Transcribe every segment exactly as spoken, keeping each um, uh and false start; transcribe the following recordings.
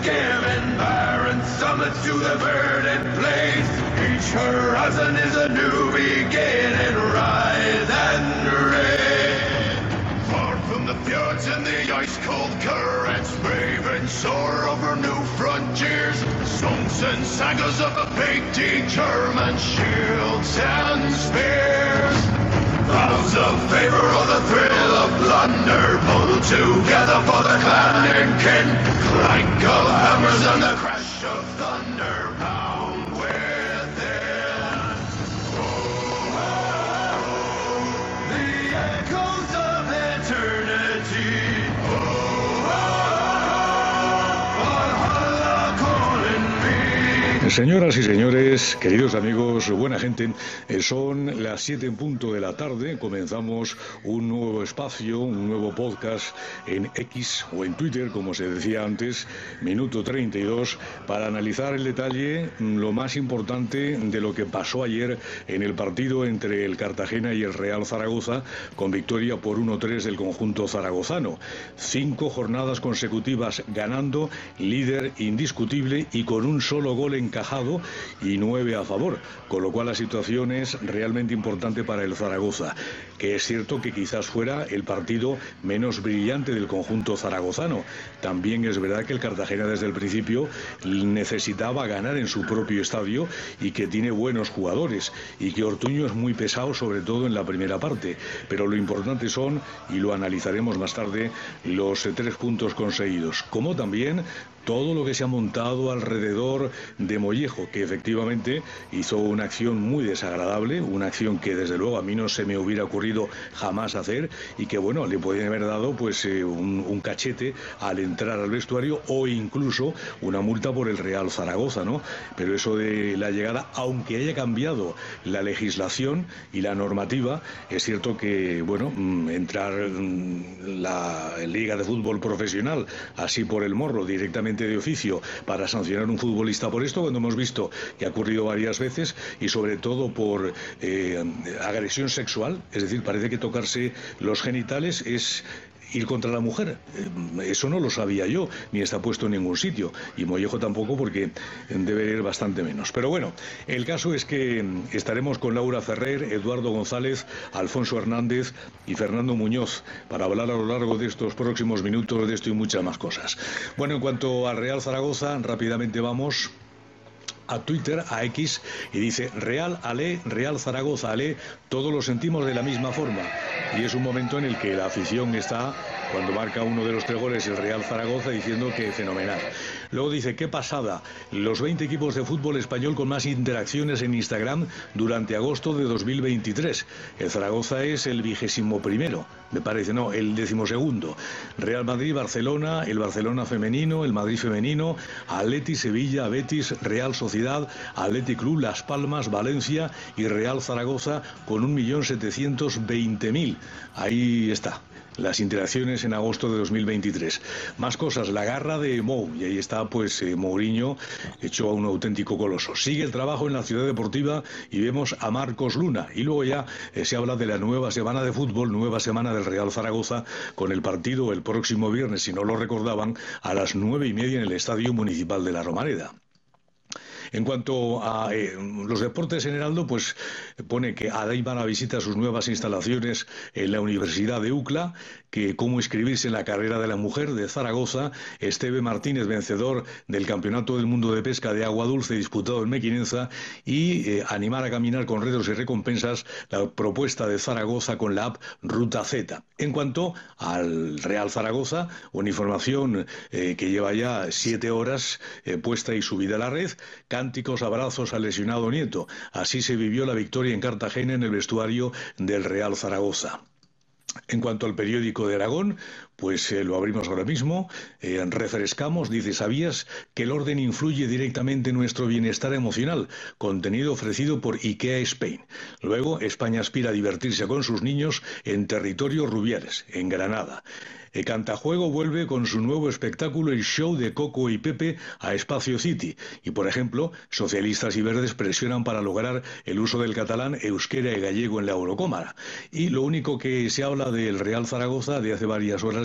Giving barren summits to the verdant plains. Each horizon is a new beginning. Rise and reign. Far from the fjords and the ice-cold currents, brave and soar over new frontiers. Songs and sagas of the painted German shields and spears. Vows of favor or the thrill of plunder, pulled together for the clan and kin. Clank of hammers and the crash of thunder pound within. Oh, oh, the echoes of eternity. Oh, oh, Valhalla calling me. Señoras y señores, queridos amigos, buena gente, eh, son las siete en punto de la tarde. Comenzamos un nuevo espacio, un nuevo podcast en X o en Twitter, como se decía antes, minuto treinta y dos, para analizar en detalle lo más importante de lo que pasó ayer en el partido entre el Cartagena y el Real Zaragoza, con victoria por uno tres del conjunto zaragozano. Cinco jornadas consecutivas ganando, líder indiscutible y con un solo gol encajado y nueve a favor, con lo cual la situación es realmente importante para el Zaragoza, que es cierto que quizás fuera el partido menos brillante del conjunto zaragozano. También es verdad que el Cartagena desde el principio necesitaba ganar en su propio estadio y que tiene buenos jugadores y que Ortuño es muy pesado, sobre todo en la primera parte, pero lo importante son, y lo analizaremos más tarde, los eh, tres puntos conseguidos, como también todo lo que se ha montado alrededor de Mollejo, que efectivamente hizo una acción muy desagradable, una acción que desde luego a mí no se me hubiera ocurrido jamás hacer y que bueno, le podían haber dado pues eh, un, un cachete al entrar al vestuario o incluso una multa por el Real Zaragoza, ¿no? Pero eso de la llegada, aunque haya cambiado la legislación y la normativa, es cierto que bueno, entrar en la Liga de Fútbol Profesional así por el morro directamente de oficio para sancionar a un futbolista por esto, cuando hemos visto que ha ocurrido varias veces y sobre todo por eh, agresión sexual, es decir, parece que tocarse los genitales es ir contra la mujer. Eso no lo sabía yo, ni está puesto en ningún sitio, y Mollejo tampoco, porque debe ir bastante menos. Pero bueno, el caso es que estaremos con Laura Ferrer, Eduardo González, Alfonso Hernández y Fernando Muñoz para hablar a lo largo de estos próximos minutos de esto y muchas más cosas. Bueno, en cuanto al Real Zaragoza, rápidamente vamos a Twitter, a X, y dice: Real Ale, Real Zaragoza Ale, todos lo sentimos de la misma forma. Y es un momento en el que la afición está, cuando marca uno de los tres goles el Real Zaragoza, diciendo que fenomenal. Luego dice: qué pasada, los veinte equipos de fútbol español con más interacciones en Instagram durante agosto de dos mil veintitrés. El Zaragoza es el vigésimo primero, me parece, no, el decimosegundo. Real Madrid, Barcelona, el Barcelona femenino, el Madrid femenino, Atleti, Sevilla, Betis, Real Sociedad, Athletic Club, Las Palmas, Valencia y Real Zaragoza con un millón setecientos veinte mil. Ahí está. Las interacciones en agosto de dos mil veintitrés. Más cosas, la garra de Mou, y ahí está pues eh, Mourinho hecho a un auténtico coloso. Sigue el trabajo en la Ciudad Deportiva y vemos a Marcos Luna. Y luego ya eh, se habla de la nueva semana de fútbol, nueva semana del Real Zaragoza, con el partido el próximo viernes, si no lo recordaban, a las nueve y media en el Estadio Municipal de la Romareda. En cuanto a eh, los deportes en Heraldo, pues pone que Adaimana visita sus nuevas instalaciones en la Universidad de UCLA, que cómo inscribirse en la carrera de la mujer de Zaragoza, Esteve Martínez, vencedor del Campeonato del Mundo de Pesca de Agua Dulce disputado en Mequinenza, y eh, animar a caminar con retos y recompensas la propuesta de Zaragoza con la app Ruta Z. En cuanto al Real Zaragoza, una información eh, que lleva ya siete horas eh, puesta y subida a la red. Cánticos, abrazos al lesionado Nieto. Así se vivió la victoria en Cartagena en el vestuario del Real Zaragoza. En cuanto al periódico de Aragón, pues eh, lo abrimos ahora mismo, eh, refrescamos, dice: ¿sabías que el orden influye directamente en nuestro bienestar emocional? Contenido ofrecido por IKEA Spain. Luego, España aspira a divertirse con sus niños en territorio Rubiares, en Granada. El Cantajuego vuelve con su nuevo espectáculo, el show de Coco y Pepe, a Espacio City. Y, por ejemplo, socialistas y verdes presionan para lograr el uso del catalán, euskera y gallego en la Eurocámara. Y lo único que se habla del Real Zaragoza de hace varias horas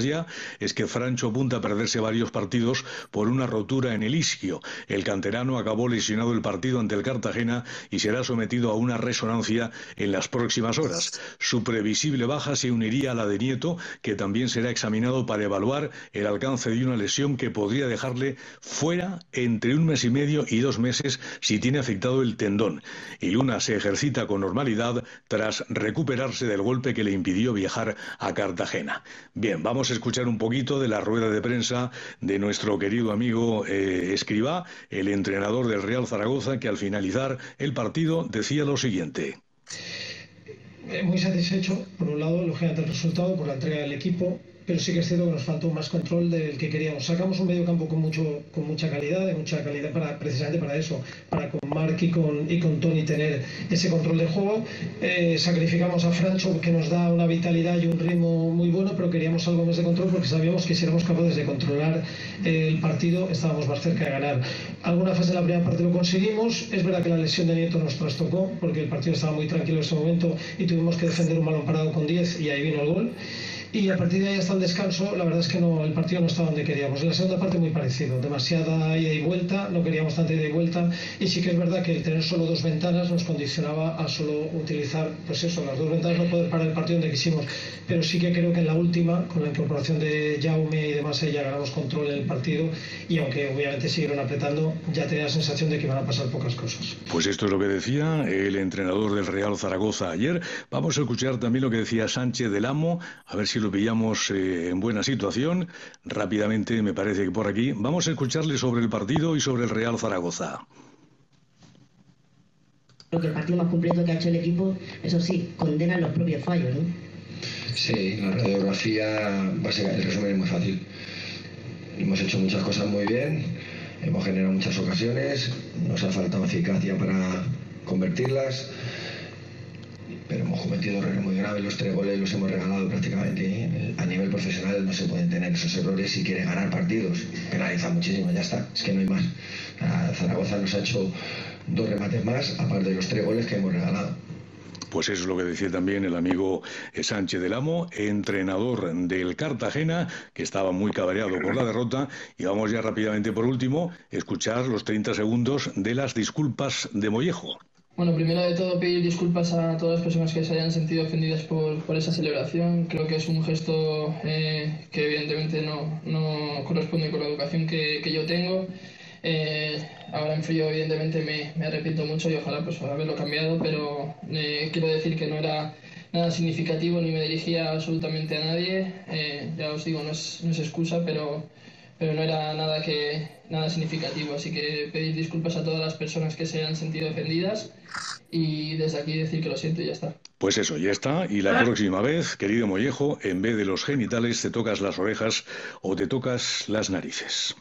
semanas ya es que Francho apunta a perderse varios partidos por una rotura en el isquio. El canterano acabó lesionado el partido ante el Cartagena y será sometido a una resonancia en las próximas horas. Su previsible baja se uniría a la de Nieto, que también será examinado para evaluar el alcance de una lesión que podría dejarle fuera entre un mes y medio y dos meses si tiene afectado el tendón. Y Luna se ejercita con normalidad tras recuperarse del golpe que le impidió viajar a Cartagena. Bien, vamos a escuchar un poquito de la rueda de prensa de nuestro querido amigo eh, Escribá, el entrenador del Real Zaragoza, que al finalizar el partido decía lo siguiente. Muy satisfecho, por un lado, lógicamente el resultado, por la entrega del equipo, pero sí que es cierto que nos faltó más control del que queríamos. Sacamos un medio campo con mucho, con mucha calidad, de mucha calidad para, precisamente para eso, para con Marc y con, y con Toni tener ese control de juego. Eh, sacrificamos a Francho, que nos da una vitalidad y un ritmo muy bueno, pero queríamos algo más de control porque sabíamos que si éramos capaces de controlar el partido estábamos más cerca de ganar. Alguna fase de la primera parte lo conseguimos. Es verdad que la lesión de Nieto nos trastocó porque el partido estaba muy tranquilo en ese momento y tuvimos que defender un balón parado con diez y ahí vino el gol. Y a partir de ahí hasta el descanso, la verdad es que no, el partido no estaba donde queríamos. En la segunda parte muy parecido, demasiada ida y vuelta, no queríamos tanta ida y vuelta, y sí que es verdad que el tener solo dos ventanas nos condicionaba a solo utilizar, pues eso, las dos ventanas, no poder parar el partido donde quisimos. Pero sí que creo que en la última, con la incorporación de Jaume y demás, ya ganamos control en el partido, y aunque obviamente siguieron apretando, ya tenía la sensación de que iban a pasar pocas cosas. Pues esto es lo que decía el entrenador del Real Zaragoza ayer. Vamos a escuchar también lo que decía Sánchez del Amo, a ver si lo pillamos eh, en buena situación. Rápidamente, me parece que por aquí. Vamos a escucharle sobre el partido y sobre el Real Zaragoza. Creo que el partido más completo que ha hecho el equipo, eso sí, condena los propios fallos, ¿no? Sí, la radiografía, básicamente, el resumen es muy fácil. Hemos hecho muchas cosas muy bien, hemos generado muchas ocasiones, nos ha faltado eficacia para convertirlas, pero hemos cometido errores muy graves. Los tres goles los hemos regalado prácticamente. A nivel profesional no se pueden tener esos errores si quieres ganar partidos. Penaliza muchísimo, ya está, es que no hay más. Zaragoza nos ha hecho dos remates más, aparte de los tres goles que hemos regalado. Pues eso es lo que decía también el amigo Sánchez del Amo, entrenador del Cartagena, que estaba muy cabreado por la derrota. Y vamos ya rápidamente, por último, a escuchar los treinta segundos de las disculpas de Mollejo. Bueno, primero de todo pedir disculpas a todas las personas que se hayan sentido ofendidas por, por esa celebración. Creo que es un gesto eh, que evidentemente no, no corresponde con la educación que, que yo tengo. Eh, ahora en frío evidentemente me, me arrepiento mucho y ojalá pues haberlo cambiado, pero eh, quiero decir que no era nada significativo ni me dirigía absolutamente a nadie. Eh, ya os digo, no es, no es excusa, pero... pero no era nada que nada significativo, así que pedir disculpas a todas las personas que se hayan sentido ofendidas y desde aquí decir que lo siento y ya está. Pues eso, ya está. Y la próxima vez, querido Mollejo, en vez de los genitales te tocas las orejas o te tocas las narices.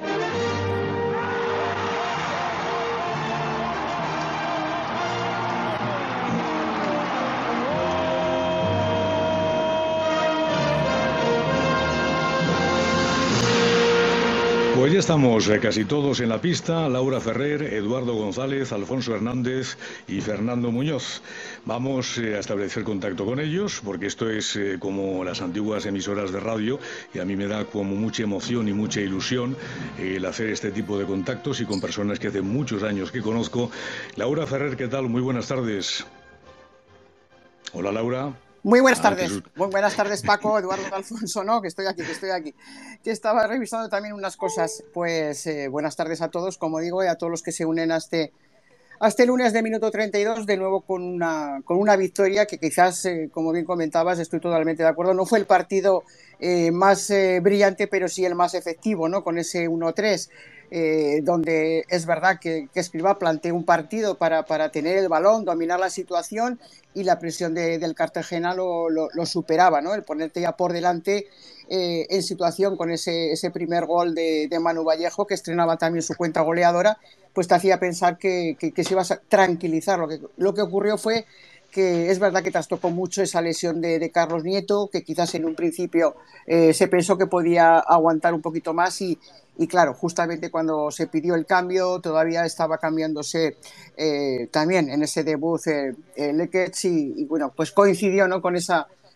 Pues ya estamos eh, casi todos en la pista. Laura Ferrer, Eduardo González, Alfonso Hernández y Fernando Muñoz. Vamos eh, a establecer contacto con ellos porque esto es eh, como las antiguas emisoras de radio y a mí me da como mucha emoción y mucha ilusión eh, el hacer este tipo de contactos y con personas que hace muchos años que conozco. Laura Ferrer, ¿qué tal? Muy buenas tardes. Hola, Laura. Muy buenas Ah, tardes, Jesús. muy buenas tardes Paco, Eduardo, Alfonso, no, que estoy aquí, que estoy aquí, que estaba revisando también unas cosas. Pues eh, buenas tardes a todos, como digo, y a todos los que se unen a este, a este lunes de minuto treinta y dos, de nuevo con una, con una victoria que quizás, eh, como bien comentabas, estoy totalmente de acuerdo, no fue el partido eh, más eh, brillante, pero sí el más efectivo, ¿no? Con ese uno tres. Eh, donde es verdad que, que Escribá planteó un partido para, para tener el balón, dominar la situación y la presión de, del Cartagena lo, lo, lo superaba, ¿no? El ponerte ya por delante eh, en situación con ese, ese primer gol de, de Manu Vallejo, que estrenaba también su cuenta goleadora, pues te hacía pensar que, que, que se iba a tranquilizar. Lo que, lo que ocurrió fue que es verdad que trastocó mucho esa lesión de, de Carlos Nieto, que quizás en un principio eh, se pensó que podía aguantar un poquito más y Y claro, justamente cuando se pidió el cambio, todavía estaba cambiándose eh, también en ese debut eh, eh, Lequech y, y bueno, pues coincidió, ¿no? con esa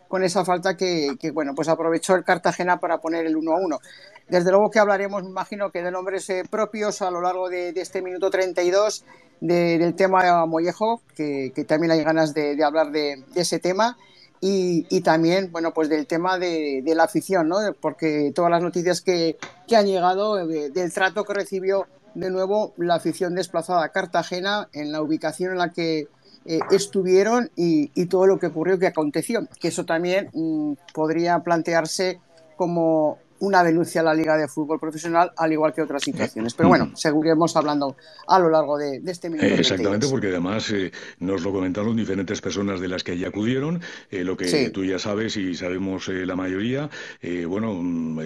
con esa falta que, que, bueno, pues aprovechó el Cartagena para poner el uno a uno. Desde luego que hablaremos, me imagino, que de nombres eh, propios a lo largo de, de este minuto treinta y dos, de, del tema Mollejo, que, que también hay ganas de, de hablar de, de ese tema, y, y también, bueno, pues del tema de, de la afición, ¿no? Porque todas las noticias que, que han llegado, de, del trato que recibió de nuevo la afición desplazada a Cartagena, en la ubicación en la que eh, estuvieron y, y todo lo que ocurrió, que aconteció, que eso también mmm, podría plantearse como una denuncia a la Liga de Fútbol Profesional, al igual que otras situaciones. Pero bueno, seguiremos hablando a lo largo de, de este minuto. Eh, exactamente, porque además eh, nos lo comentaron diferentes personas de las que allí acudieron, eh, lo que sí. Tú ya sabes y sabemos eh, la mayoría, eh, bueno,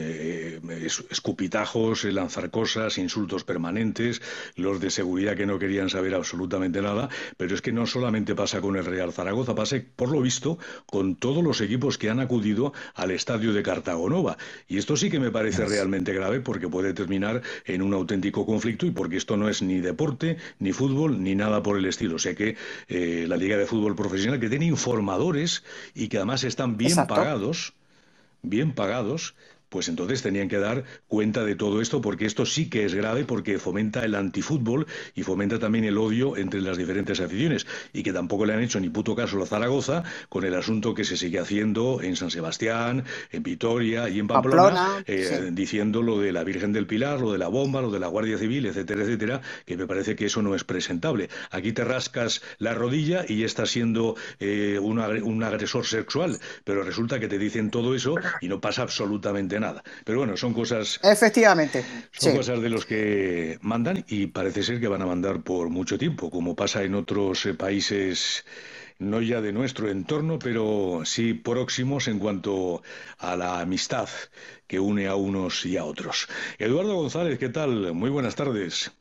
eh, escupitajos, eh, lanzar cosas, insultos permanentes, los de seguridad que no querían saber absolutamente nada, pero es que no solamente pasa con el Real Zaragoza, pasa, por lo visto, con todos los equipos que han acudido al estadio de Cartagonova. Y esto sí que me parece realmente grave porque puede terminar en un auténtico conflicto y porque esto no es ni deporte, ni fútbol, ni nada por el estilo. O sea que eh, la Liga de Fútbol Profesional, que tiene informadores y que además están bien Exacto. pagados, bien pagados, pues entonces tenían que dar cuenta de todo esto, porque esto sí que es grave, porque fomenta el antifútbol y fomenta también el odio entre las diferentes aficiones, y que tampoco le han hecho ni puto caso a Zaragoza con el asunto que se sigue haciendo en San Sebastián, en Vitoria y en Pamplona, Pamplona eh, sí. diciendo lo de la Virgen del Pilar, lo de la bomba, lo de la Guardia Civil, etcétera, etcétera, que me parece que eso no es presentable. Aquí te rascas la rodilla y estás siendo eh, un, un agresor sexual, pero resulta que te dicen todo eso y no pasa absolutamente nada. Pero bueno, son cosas... Efectivamente. Son sí. cosas de los que mandan y parece ser que van a mandar por mucho tiempo, como pasa en otros eh, países, no ya de nuestro entorno, pero sí próximos en cuanto a la amistad que une a unos y a otros. Eduardo González, ¿qué tal? Muy buenas tardes.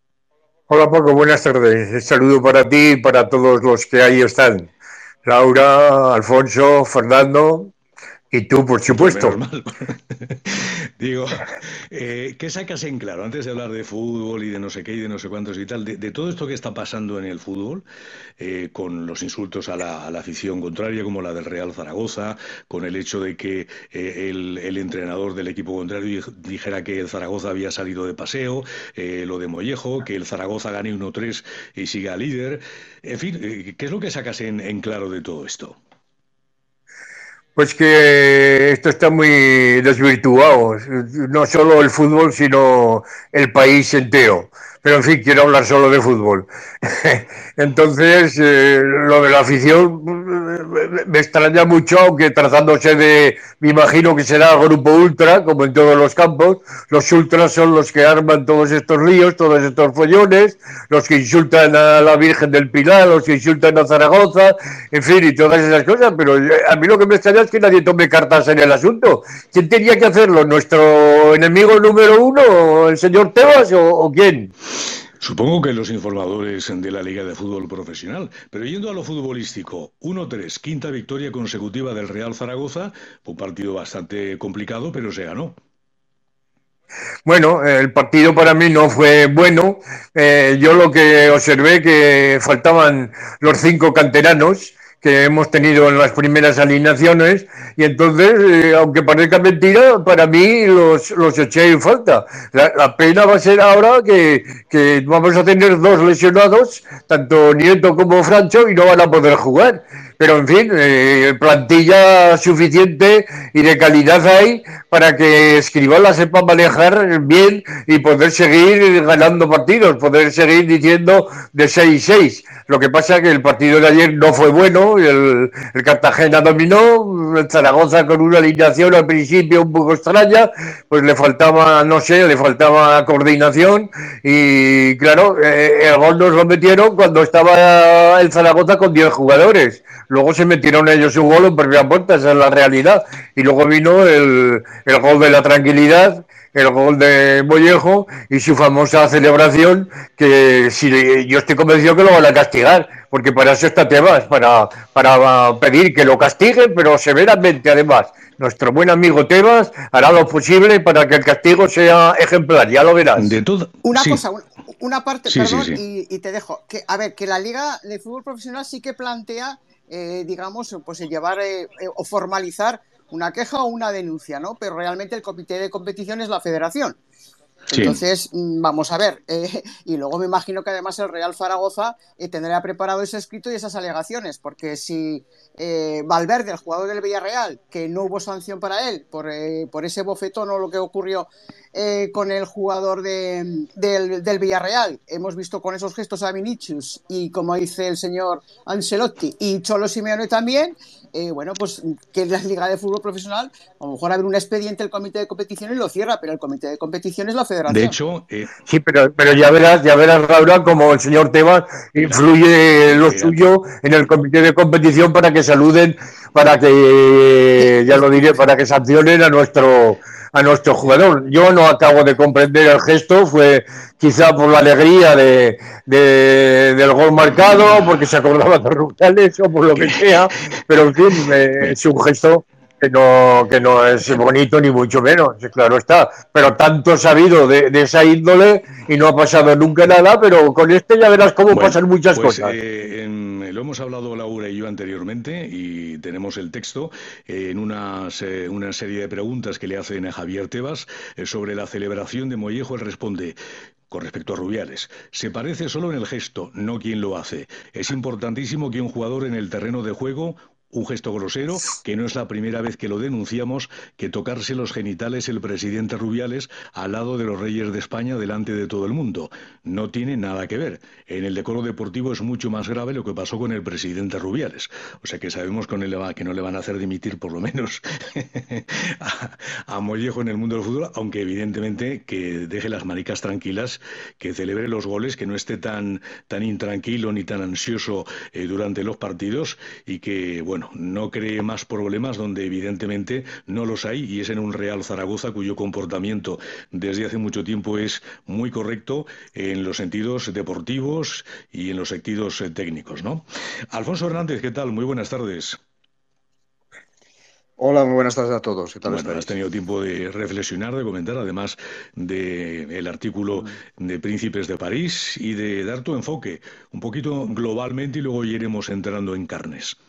Hola Paco, buenas tardes. Un saludo para ti y para todos los que ahí están. Laura, Alfonso, Fernando... Y tú, por supuesto. Digo, eh, ¿qué sacas en claro, antes de hablar de fútbol y de no sé qué y de no sé cuántos y tal, de, de todo esto que está pasando en el fútbol, eh, con los insultos a la, a la afición contraria, como la del Real Zaragoza, con el hecho de que eh, el, el entrenador del equipo contrario dijera que el Zaragoza había salido de paseo, eh, lo de Mollejo, que el Zaragoza gane uno tres y siga líder, en fin, eh, ¿qué es lo que sacas en, en claro de todo esto? Pues que esto está muy desvirtuado, no solo el fútbol, sino el país entero. Pero en fin, quiero hablar solo de fútbol. Entonces, eh, lo de la afición me extraña mucho, aunque tratándose de, me imagino que será grupo ultra, como en todos los campos. Los ultras son los que arman todos estos líos, todos estos follones, los que insultan a la Virgen del Pilar, los que insultan a Zaragoza, en fin, y todas esas cosas. Pero a mí lo que me extraña es que nadie tome cartas en el asunto. ¿Quién tenía que hacerlo? ¿Nuestro enemigo número uno, el señor Tebas, o, o quién? Supongo que los informadores de la Liga de Fútbol Profesional. Pero yendo a lo futbolístico, uno tres, quinta victoria consecutiva del Real Zaragoza, un partido bastante complicado, pero se ganó. Bueno, el partido para mí no fue bueno. Eh, yo lo que observé que faltaban los cinco canteranos que hemos tenido en las primeras alineaciones, y entonces, eh, aunque parezca mentira, para mí los, los eché en falta. La, la pena va a ser ahora que, que vamos a tener dos lesionados, tanto Nieto como Francho, y no van a poder jugar. Pero en fin, eh, plantilla suficiente y de calidad hay para que Escribá la sepa manejar bien y poder seguir ganando partidos, poder seguir diciendo de seis seis. Lo que pasa es que el partido de ayer no fue bueno, el, el Cartagena dominó, el Zaragoza con una alineación al principio un poco extraña, pues le faltaba, no sé, le faltaba coordinación, y claro, eh, el gol nos lo metieron cuando estaba el Zaragoza con diez jugadores. Luego se metieron ellos un gol en primera puerta, esa es la realidad. Y luego vino el, el gol de la tranquilidad, el gol de Mollejo y su famosa celebración, que si yo estoy convencido que lo van a castigar, porque para eso está Tebas, para, para pedir que lo castiguen, pero severamente además. Nuestro buen amigo Tebas hará lo posible para que el castigo sea ejemplar, ya lo verás. De todo... Una sí. cosa, una, una parte, sí, perdón, sí, sí. Y, y te dejo. Que, a ver, que la Liga de Fútbol Profesional sí que plantea eh, digamos, pues llevar eh, eh, o formalizar una queja o una denuncia, ¿no? Pero realmente el comité de competición es la federación. Sí. Entonces, vamos a ver, eh, y luego me imagino que además el Real Zaragoza eh, tendrá preparado ese escrito y esas alegaciones, porque si eh, Valverde, el jugador del Villarreal, que no hubo sanción para él por, eh, por ese bofetón o lo que ocurrió eh, con el jugador de, del, del Villarreal, hemos visto con esos gestos a Vinicius y como dice el señor Ancelotti y Cholo Simeone también, eh, bueno, pues que es la Liga de Fútbol Profesional, a lo mejor abre un expediente el comité de competición y lo cierra, pero el comité de competición es la federación. De hecho, eh, sí, pero, pero ya verás, ya verás, Laura, como el señor Tebas influye lo mira. suyo en el comité de competición para que saluden, para que, ya lo diré, para que sancionen a nuestro a nuestro jugador. Yo no acabo de comprender el gesto, fue quizá por la alegría de, de del gol marcado, porque se acordaba de Rubiales o por lo que sea, pero en fin, eh, es un gesto que no, que no es bonito ni mucho menos, claro está, pero tanto ha sabido de, de esa índole y no ha pasado nunca nada, pero con este ya verás cómo bueno, pasan muchas pues, cosas. Eh, en, lo hemos hablado Laura y yo anteriormente y tenemos el texto eh, en una, se, una serie de preguntas que le hacen a Javier Tebas eh, sobre la celebración de Mollejo. Él responde: con respecto a Rubiales, se parece solo en el gesto, no quien lo hace. Es importantísimo que un jugador en el terreno de juego, un gesto grosero, que no es la primera vez que lo denunciamos, que tocarse los genitales el presidente Rubiales al lado de los reyes de España delante de todo el mundo. No tiene nada que ver. En el decoro deportivo es mucho más grave lo que pasó con el presidente Rubiales. O sea que sabemos que no le, va, que no le van a hacer dimitir por lo menos a, a Mollejo en el mundo del fútbol, aunque evidentemente que deje las maricas tranquilas, que celebre los goles, que no esté tan, tan intranquilo ni tan ansioso eh, durante los partidos y que, bueno, no cree más problemas donde evidentemente no los hay, y es en un Real Zaragoza cuyo comportamiento desde hace mucho tiempo es muy correcto en los sentidos deportivos y en los sentidos eh, técnicos, ¿no? Alfonso Hernández, ¿qué tal? Muy buenas tardes. Hola, muy buenas tardes a todos. ¿Qué tal bueno, estáis? has tenido tiempo de reflexionar, de comentar, además del artículo de Príncipes de París y de dar tu enfoque un poquito globalmente y luego ya iremos entrando en carnes.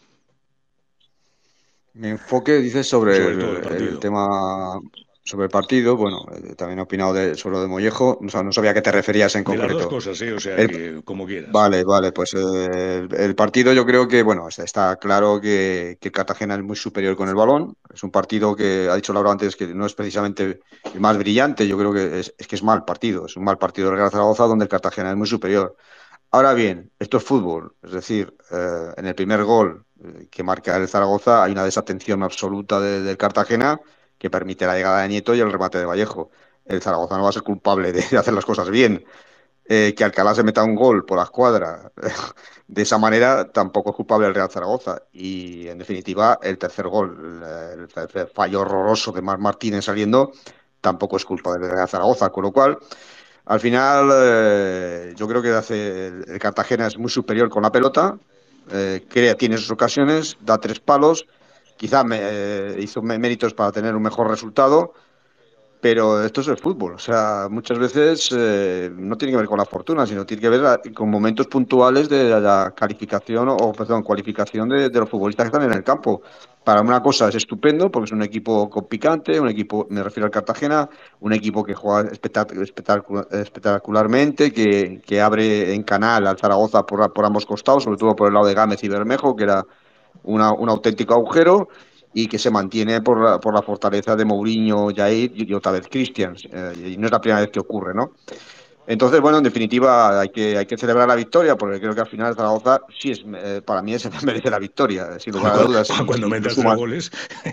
Mi enfoque, dices, sobre, sobre el, todo el, partido. el tema, sobre el partido. Bueno, eh, también he opinado de, sobre lo de Mollejo. O sea, no sabía a qué te referías en concreto. De las dos cosas, ¿eh? O sea, el, que como quieras. Vale, vale, pues eh, el, el partido yo creo que, bueno, está, está claro que, que Cartagena es muy superior con el balón. Es un partido que, ha dicho Laura antes, que no es precisamente el más brillante. Yo creo que es, es que es mal partido. Es un mal partido del Real Zaragoza donde el Cartagena es muy superior. Ahora bien, esto es fútbol, es decir, eh, en el primer gol eh, que marca el Zaragoza hay una desatención absoluta de, del Cartagena que permite la llegada de Nieto y el remate de Vallejo. El Zaragoza no va a ser culpable de, de hacer las cosas bien. Eh, que Alcalá se meta un gol por la escuadra de esa manera tampoco es culpable el Real Zaragoza. Y en definitiva, el tercer gol, el, el fallo horroroso de Marc Martínez saliendo, tampoco es culpa del Real Zaragoza, con lo cual. Al final, eh, yo creo que hace el, el Cartagena es muy superior con la pelota, eh, crea, tiene sus ocasiones, da tres palos, quizá me, eh, hizo méritos para tener un mejor resultado, pero esto es el fútbol. O sea, muchas veces eh, no tiene que ver con la fortuna, sino tiene que ver a, con momentos puntuales de la, la calificación o, perdón, cualificación de, de los futbolistas que están en el campo. Para una cosa es estupendo, porque es un equipo con picante, un equipo, me refiero al Cartagena, un equipo que juega espectacular, espectacular, espectacularmente, que, que abre en canal al Zaragoza por, por ambos costados, sobre todo por el lado de Gámez y Bermejo, que era una, un auténtico agujero, y que se mantiene por la, por la fortaleza de Mourinho, Jair y, y otra vez Christian. Eh, y no es la primera vez que ocurre, ¿no? Entonces, bueno, en definitiva, hay que, hay que celebrar la victoria, porque creo que al final Zaragoza sí es, eh, para mí es, merece la victoria, sin lugar a dudas. Cuando si, metas si tres goles.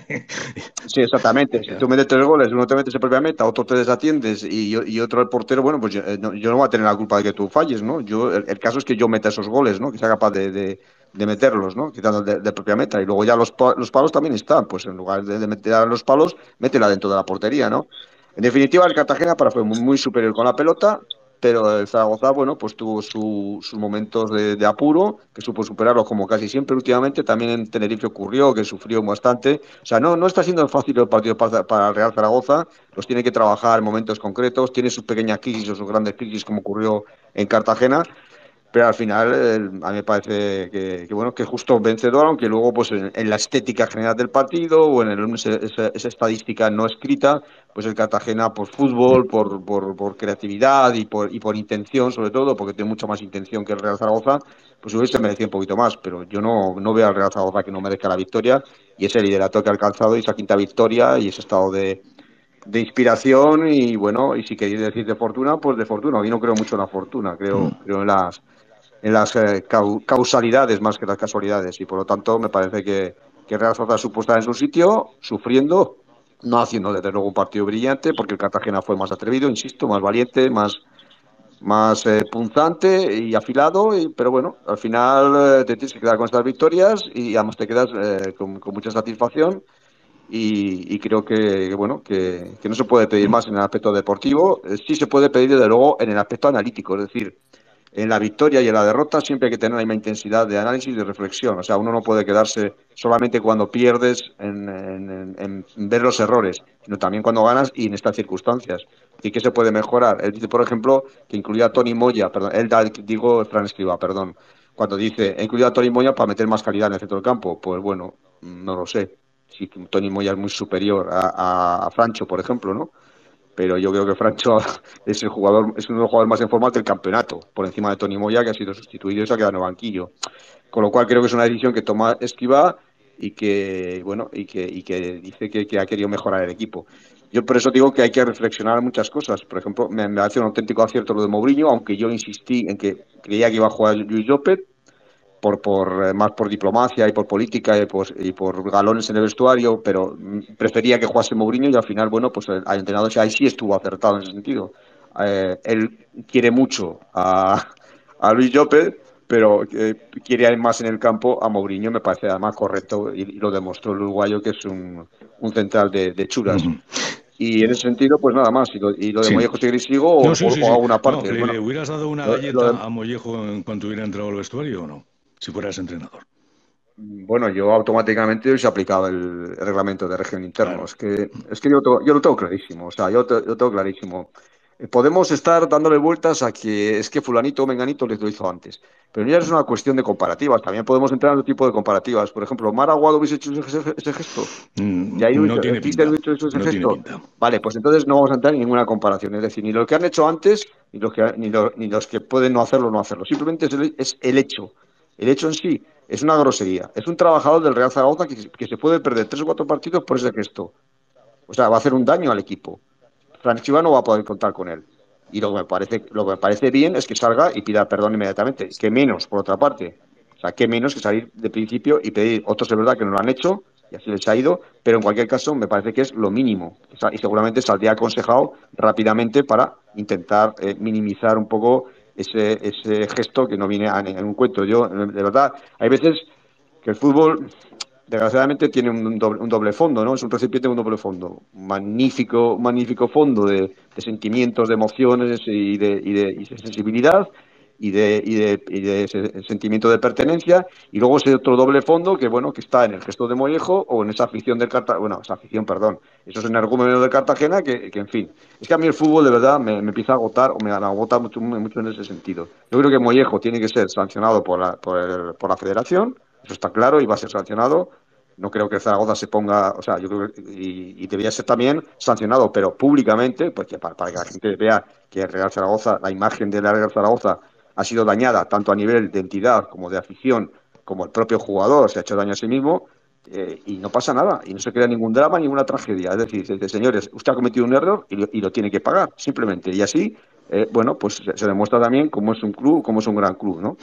Sí, exactamente. Si tú metes tres goles, uno te metes en propia meta, otro te desatiendes y, y otro el portero, bueno, pues yo no, yo no voy a tener la culpa de que tú falles, ¿no? Yo, el, el caso es que yo meta esos goles, ¿no? Que sea capaz de, de, de meterlos, ¿no? Quitando de, de propia meta. Y luego ya los, los palos también están, pues en lugar de, de meter a los palos, métela dentro de la portería, ¿no? En definitiva, el Cartagena para fue muy, muy superior con la pelota, pero el Zaragoza, bueno, pues tuvo su, sus momentos de, de apuro, que supo superarlos como casi siempre últimamente. También en Tenerife ocurrió, que sufrió bastante. O sea, no, no está siendo fácil el partido para, para el Real Zaragoza, los tiene que trabajar en momentos concretos, tiene sus pequeñas crisis o sus grandes crisis, como ocurrió en Cartagena. pero al final eh, a mí me parece que, que, bueno, que justo vencedor, aunque luego pues en, en la estética general del partido o en el, esa, esa estadística no escrita, pues el Cartagena por fútbol, por, por, por creatividad y por, y por intención sobre todo, porque tiene mucha más intención que el Real Zaragoza, pues hubiese merecido un poquito más, pero yo no, no veo al Real Zaragoza que no merezca la victoria, y ese liderato que ha alcanzado y esa quinta victoria y ese estado de de inspiración y bueno, y si queréis decir de fortuna, pues de fortuna. Yo no creo mucho en la fortuna, creo, creo en las en las eh, causalidades más que las casualidades y por lo tanto me parece que, que Real Sociedad supo estar en su sitio, sufriendo, no haciendo desde luego un partido brillante, porque el Cartagena fue más atrevido, insisto, más valiente, más, más eh, punzante y afilado, y, pero bueno, al final eh, te tienes que quedar con estas victorias y además te quedas eh, con, con mucha satisfacción. Y, y creo que, que bueno que, que no se puede pedir más en el aspecto deportivo. Eh, sí se puede pedir desde luego en el aspecto analítico, es decir, en la victoria y en la derrota siempre hay que tener la misma intensidad de análisis y de reflexión. O sea, uno no puede quedarse solamente cuando pierdes en, en, en, en ver los errores, sino también cuando ganas y en estas circunstancias. ¿Y qué se puede mejorar? Él dice, por ejemplo, que incluía a Tony Moya, perdón, él da, digo Fran Escribá, perdón, cuando dice, he incluido a Tony Moya para meter más calidad en el centro del campo. Pues bueno, no lo sé. Sí, Tony Moya es muy superior a, a, a Francho, por ejemplo, ¿no? Pero yo creo que Francho es el jugador, es uno de los jugadores más en forma del campeonato, por encima de Tony Moya, que ha sido sustituido y se ha quedado en el banquillo. Con lo cual creo que es una decisión que toma Escribá y que, bueno, y que, y que dice que, que ha querido mejorar el equipo. Yo por eso digo que hay que reflexionar muchas cosas. Por ejemplo, me, me hace un auténtico acierto lo de Mourinho, aunque yo insistí en que creía que iba a jugar Luis López, por, por más por diplomacia y por política y por, y por galones en el vestuario, pero prefería que jugase Mourinho y al final, bueno, pues el, el entrenador ahí sí estuvo acertado en ese sentido. Eh, él quiere mucho a, a Luis López, pero eh, quiere más en el campo a Mourinho, me parece además correcto y, y lo demostró el uruguayo, que es un, un central de, de churas. Uh-huh. Y en ese sentido, pues nada más. Y lo, y lo de sí. Mollejo, si sigo o, no, sí, sí, o, o hago una sí. parte. No, ¿le, bueno, ¿Le hubieras dado una galleta de... a Mollejo en cuanto hubiera entrado al vestuario o no? Si fueras entrenador. Bueno, yo automáticamente hubiese aplicado el, el reglamento de régimen interno. Claro. Es que, es que yo, yo lo tengo clarísimo. O sea, yo lo tengo clarísimo. Podemos estar dándole vueltas a que es que fulanito o menganito les lo hizo antes. Pero ya es una cuestión de comparativas. También podemos entrar en otro tipo de comparativas. Por ejemplo, ¿Mar Aguado hubiese hecho ese, ese gesto? Mm, y ahí no, tiene pinta. Hecho ese no gesto? tiene pinta. Vale, pues entonces no vamos a entrar en ninguna comparación. Es decir, ni lo que han hecho antes, ni los que, ni lo, ni los que pueden no hacerlo, no hacerlo. Simplemente es el, es el hecho. El hecho en sí es una grosería. Es un trabajador del Real Zaragoza que, que se puede perder tres o cuatro partidos por ese gesto. O sea, va a hacer un daño al equipo. Fran Escribá no va a poder contar con él. Y lo que me parece, lo que me parece bien es que salga y pida perdón inmediatamente. Que menos, por otra parte. O sea, que menos que salir de principio y pedir. Otros es verdad que no lo han hecho y así les ha ido, pero en cualquier caso me parece que es lo mínimo. O sea, y seguramente saldría aconsejado rápidamente para intentar eh, minimizar un poco ese, ese gesto que no viene a ningún cuento. Yo, de verdad, hay veces que el fútbol, desgraciadamente, tiene un doble, un doble fondo, ¿no? Es un recipiente con un doble fondo. Magnífico, magnífico fondo de, de sentimientos, de emociones y de, y de, y de sensibilidad y de, y de, y de ese sentimiento de pertenencia. Y luego ese otro doble fondo que, bueno, que está en el gesto de Mollejo o en esa afición del Cartagena, bueno, esa afición, perdón, esos energúmenos del Cartagena que, que, en fin. Es que a mí el fútbol, de verdad, me, me empieza a agotar o me agota mucho, mucho en ese sentido. Yo creo que Mollejo tiene que ser sancionado por la, por, el, por la federación. Eso está claro y va a ser sancionado. No creo que Zaragoza se ponga, o sea, yo creo que, y, y debería ser también sancionado, pero públicamente, pues que para, para que la gente vea que el Real Zaragoza, la imagen del Real Zaragoza ha sido dañada tanto a nivel de entidad como de afición, como el propio jugador se ha hecho daño a sí mismo, eh, y no pasa nada, y no se crea ningún drama, ninguna tragedia. Es decir, dice, señores, usted ha cometido un error y lo, y lo tiene que pagar, simplemente. Y así, eh, bueno, pues se, se demuestra también cómo es un club, cómo es un gran club, ¿no?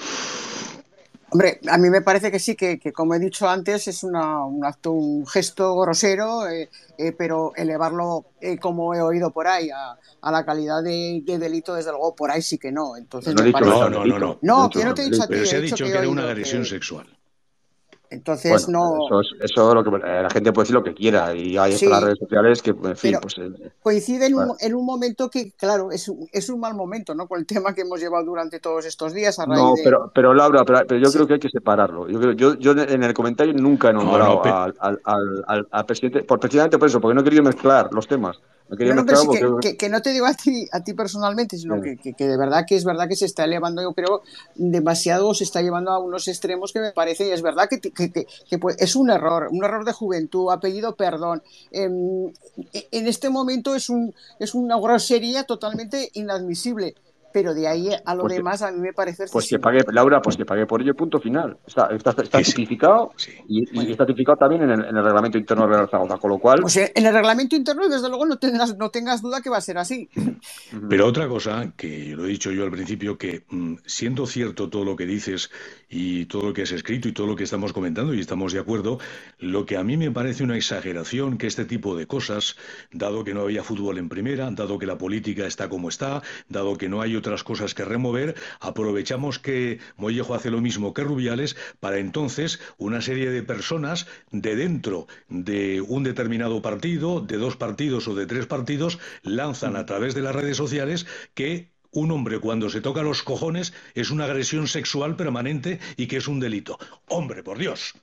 Hombre, a mí me parece que sí, que, que como he dicho antes, es una, un acto, un gesto grosero, eh, eh, pero elevarlo, eh, como he oído por ahí, a, a la calidad de, de delito, desde luego, por ahí sí que no. Entonces, no, me dicho, parece... no, no, no, no. No, que no te he dicho a ti. Pero se ha dicho, dicho que, que era una oído, agresión que... sexual. Entonces, bueno, no... Eso, es, eso es lo que la gente puede decir lo que quiera y hay Sí, las redes sociales que, en fin, pero pues... Eh, coincide en un, bueno. en un momento que, claro, es un, es un mal momento, ¿no? Con el tema que hemos llevado durante todos estos días a raíz No, de... pero, pero Laura, pero, pero yo Sí. creo que hay que separarlo. Yo, creo, yo, yo en el comentario nunca he nombrado no, no, pe... al, al, al, al presidente, por, precisamente por eso, porque no he querido mezclar los temas. Me quería No, no, pero mezclar sí que, porque... que, que no te digo a ti, a ti personalmente, sino Sí. que, que, que de verdad que es verdad que se está elevando, yo creo, demasiado, se está llevando a unos extremos que me parece, y es verdad que, que, que, que pues, es un error, un error de juventud, ha pedido perdón. Eh, en este momento es, un, es una grosería totalmente inadmisible, pero de ahí a lo Pues que, demás a mí me parece pues que excesivo. pague, Laura, pues que pague por ello, punto final. Está, está, está Que sí, tipificado sí. y, y Bueno, está tipificado también en el, en el reglamento interno de Real Zaragoza, con lo cual... pues en el reglamento interno, desde luego, no tengas, no tengas duda que va a ser así. Pero otra cosa, que lo he dicho yo al principio, que mm, siendo cierto todo lo que dices y todo lo que has escrito y todo lo que estamos comentando y estamos de acuerdo, lo que a mí me parece una exageración que este tipo de cosas, dado que no había fútbol en primera, dado que la política está como está, dado que no hay otras cosas que remover, aprovechamos que Mollejo hace lo mismo que Rubiales para entonces una serie de personas de dentro de un determinado partido, de dos partidos o de tres partidos, lanzan a través de las redes sociales que un hombre cuando se toca los cojones es una agresión sexual permanente y que es un delito. Hombre, por Dios.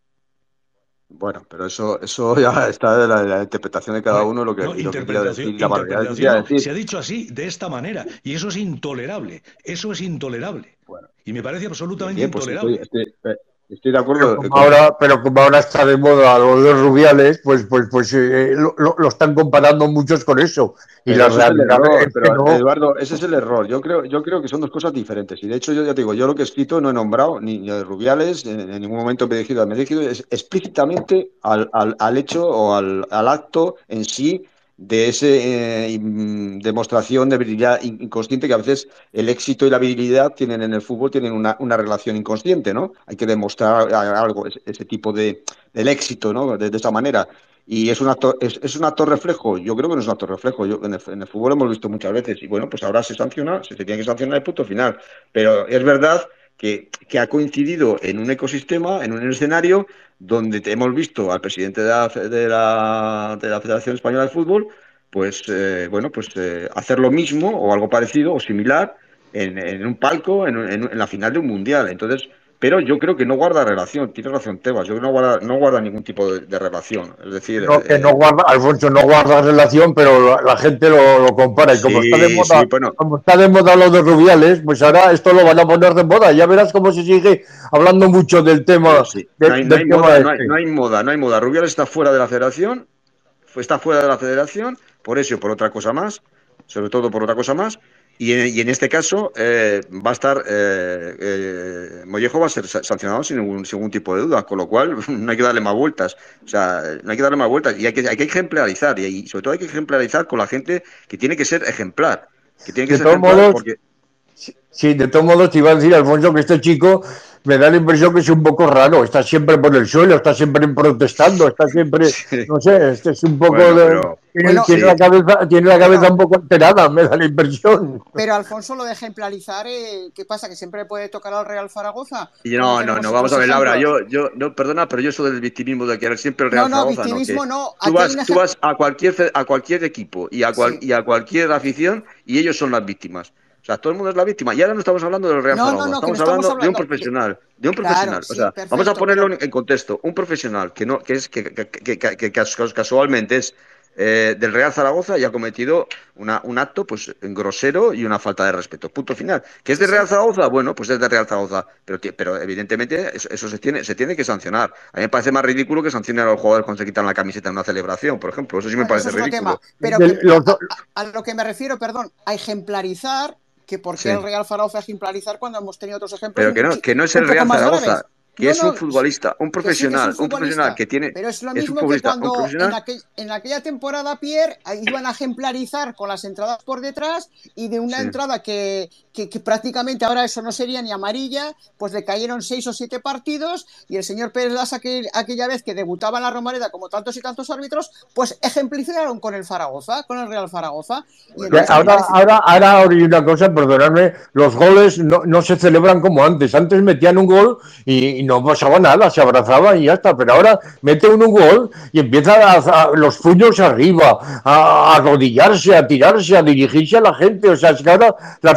Bueno, pero eso, eso ya está de la, de la interpretación de cada Hombre, uno lo que, no, y lo que quiera interpretación, decir, y la barbaridad que interpretación quiera no, decir. se ha dicho así, de esta manera, y eso es intolerable, eso es intolerable, Bueno, y me parece bien, absolutamente bien, pues estoy, intolerable. estoy, eh, estoy de Pero acuerdo eh, como con... ahora, pero como ahora está de moda lo de Rubiales, pues, pues, pues eh, lo, lo- lo están comparando muchos con eso. Y Pero la ese es el realidad error, es que pero no. Eduardo, ese es el error. Yo creo, yo creo que son dos cosas diferentes. Y de hecho, yo ya te digo, yo lo que he escrito no he nombrado ni, ni a Rubiales, en, en ningún momento me he dirigido, me he dirigido es- explícitamente al, al, al hecho o al, al acto en sí de esa demostración de virilidad in- inconsciente, que a veces el éxito y la virilidad tienen en el fútbol, tienen una, una relación inconsciente, ¿no? Hay que demostrar a- algo, ese, ese tipo de, del éxito, ¿no? De, de esa manera. Y es un acto, es, es un acto reflejo. Yo creo que no es un acto reflejo. Yo, en, el, en el fútbol hemos visto muchas veces. Y bueno, pues ahora se sanciona, se, se tiene que sancionar el punto final. Pero es verdad que, que ha coincidido en un ecosistema, en un escenario donde te- hemos visto al presidente de la, de la, de la Federación Española de Fútbol, pues eh, bueno, pues eh, hacer lo mismo o algo parecido o similar en, en un palco, en, en, en la final de un mundial. Entonces, pero yo creo que no guarda relación, tiene razón Tebas, yo creo que no guarda, no guarda ningún tipo de, de relación. Es decir, No, que no eh, guarda, Alfonso, no guarda relación, pero la, la gente lo, lo compara. Y como está de sí, sí, moda, bueno, como está de moda lo de Rubiales, pues ahora esto lo van a poner de moda. Ya verás cómo se sigue hablando mucho del pero tema, sí, no de- hay, no hay del tema moda, no hay, no este. hay moda, no hay moda. Rubiales está fuera de la federación, fue- está fuera de la federación, por eso y por otra cosa más, sobre todo por otra cosa más. Y en, y en este caso eh, va a estar, eh, eh, Mollejo va a ser sa- sancionado sin ningún, sin ningún tipo de duda, con lo cual no hay que darle más vueltas. O sea, no hay que darle más vueltas y hay que, hay que ejemplarizar, y, y sobre todo hay que ejemplarizar con la gente que tiene que ser ejemplar, que tiene que De ser todos ejemplar modos, porque... sí, sí, de todos modos te iba a decir, Alfonso, que este chico me da la impresión que es un poco raro. Está siempre por el suelo, está siempre protestando, está siempre, Sí, no sé, este es un poco bueno, de, pero tiene, Bueno, tiene sí. la cabeza, tiene la cabeza pero, un poco alterada, me da la impresión. pero Alfonso, lo de ejemplarizar, eh, ¿qué pasa? ¿Que siempre puede tocar al Real Zaragoza? Y Como no, no, tenemos no, vamos otros a ver, Laura, ejemplos. yo, yo, no, perdona, pero yo eso del victimismo de que siempre el No, Real no, Zaragoza, no, victimismo que no. tú Aquí hay vas, un tú ejemplo. vas a cualquier, fe- a cualquier equipo y a, cual, Sí. y a cualquier afición y ellos son las víctimas. O sea, todo el mundo es la víctima. Y ahora no estamos hablando del Real No, no, Zaragoza, no, que no estamos estamos hablando de un hablando de... profesional, de un Claro, profesional. O sí, sea, vamos a perfecto, ponerlo pero... en, en contexto. Un profesional que no, que es que, que, que, que- que cas- casualmente es eh, del Real Zaragoza y ha cometido una, un acto pues grosero y una falta de respeto. Punto final. ¿Que es Sí, de Real sí. Zaragoza? Bueno, pues es de Real Zaragoza. Pero, ti- pero evidentemente eso, eso se tiene, se tiene que sancionar. A mí me parece más ridículo que sancionen a los jugadores cuando se quitan la camiseta en una celebración, por ejemplo. Eso sí me Bueno, eso parece es otro tema. ridículo. Pero que Los, a, a- a lo que me refiero, perdón, a ejemplarizar, que por qué el Sí. Real Zaragoza ejemplarizar cuando hemos tenido otros ejemplos Pero que no, muchi- que no es un el poco Real más graves. Zaragoza, que No, es un no, futbolista, un que sí que es un profesional, un profesional futbolista, que tiene, pero es lo es un mismo que futbolista, un cuando en, profesional. aquel, en aquella temporada, Pierre, iban a ejemplarizar con las entradas por detrás y de una Sí. entrada que, que, que prácticamente ahora eso no sería ni amarilla, pues le cayeron seis o siete partidos y el señor Pérez Las aquel, aquella vez que debutaba en la Romareda como tantos y tantos árbitros, pues ejemplificaron con el Zaragoza, con el Real Zaragoza. Y Bueno, entonces a mí me ahora, parece... ahora, ahora hay una cosa, perdonadme, los goles no, no se celebran como antes. Antes metían un gol y, y no pasaba nada, se abrazaban y ya está. Pero ahora mete uno un gol y empieza a, a- los puños arriba, a, a arrodillarse, a tirarse, a dirigirse a la gente. O sea, es que ahora las celebraciones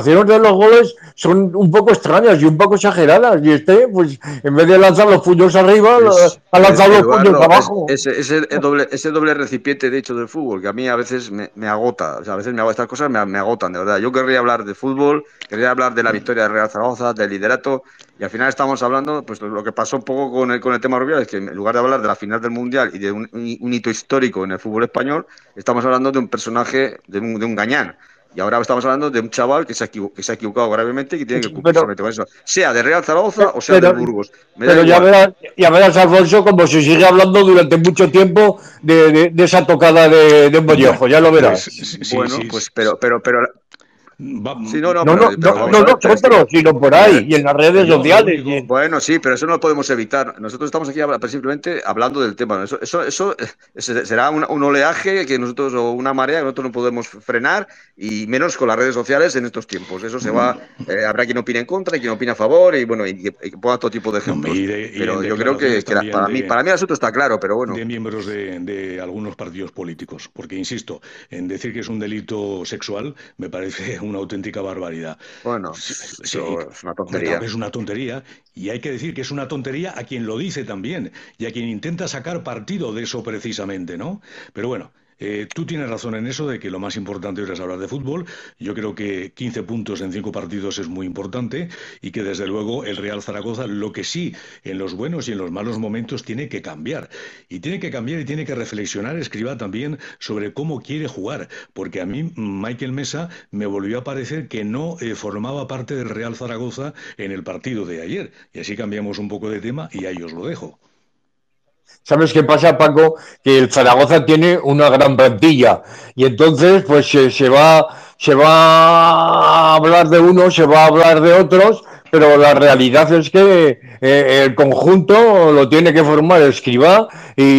celebraciones de los goles son un poco extrañas y un poco exageradas. Y este, pues, en vez de lanzar los puños arriba, Es, ha lanzado es, los puños Eduardo, abajo. es, es, es el doble, ese doble recipiente, de hecho, del fútbol, que a mí a veces me, me agota. O sea, a veces me hago estas cosas me, me agotan, de verdad. Yo querría hablar de fútbol, querría hablar de la victoria de Real Zaragoza, del liderato, y al final estamos hablando, pues lo que pasó un poco con el, con el tema Rubiales, que en lugar de hablar de la final del Mundial y de un, un hito histórico en el fútbol español, estamos hablando de un personaje, de un, de un gañán. Y ahora estamos hablando de un chaval que se ha, que se ha equivocado gravemente y que tiene que cumplirse con eso. Sea de Real Zaragoza o sea pero, del Burgos. Me pero da ya, igual. verás, ya verás, Alfonso, como se sigue hablando durante mucho tiempo de, de, de esa tocada de, de un Mollejo, ya lo verás. Pues, sí, bueno, sí, pues pero, pero, pero. Va, sí, no, no, no, pero, no, pero no, vamos no a ver, nosotros, que, sino por ahí, y en las redes yo, sociales. único, bueno, sí, pero eso no lo podemos evitar. Nosotros estamos aquí simplemente hablando del tema. Eso, eso, eso será un, un oleaje que nosotros, o una marea que nosotros no podemos frenar, y menos con las redes sociales en estos tiempos. Eso se va, eh, habrá quien opine en contra y quien opine a favor, y bueno, y que, y que ponga todo tipo de ejemplos. No, y de, y pero yo creo que, que la, para, de, mí, para mí el asunto está claro, pero bueno. De miembros de, de algunos partidos políticos, porque insisto, en decir que es un delito sexual me parece una auténtica barbaridad. Bueno, sí, eso sí, es una tontería. Es una tontería, y hay que decir que es una tontería a quien lo dice también, y a quien intenta sacar partido de eso precisamente, ¿no? Pero bueno, Eh, tú tienes razón en eso de que lo más importante ahora es hablar de fútbol. Yo creo que quince puntos en cinco partidos es muy importante, y que desde luego el Real Zaragoza, lo que sí, en los buenos y en los malos momentos, tiene que cambiar. Y tiene que cambiar y tiene que reflexionar Escribá también sobre cómo quiere jugar, porque a mí Michael Mesa me volvió a parecer que no eh, formaba parte del Real Zaragoza en el partido de ayer. Y así cambiamos un poco de tema y ahí os lo dejo. ¿Sabes qué pasa, Paco? Que el Zaragoza tiene una gran plantilla, y entonces pues se, se va se va a hablar de unos, se va a hablar de otros, pero la realidad es que eh, el conjunto lo tiene que formar Escribá,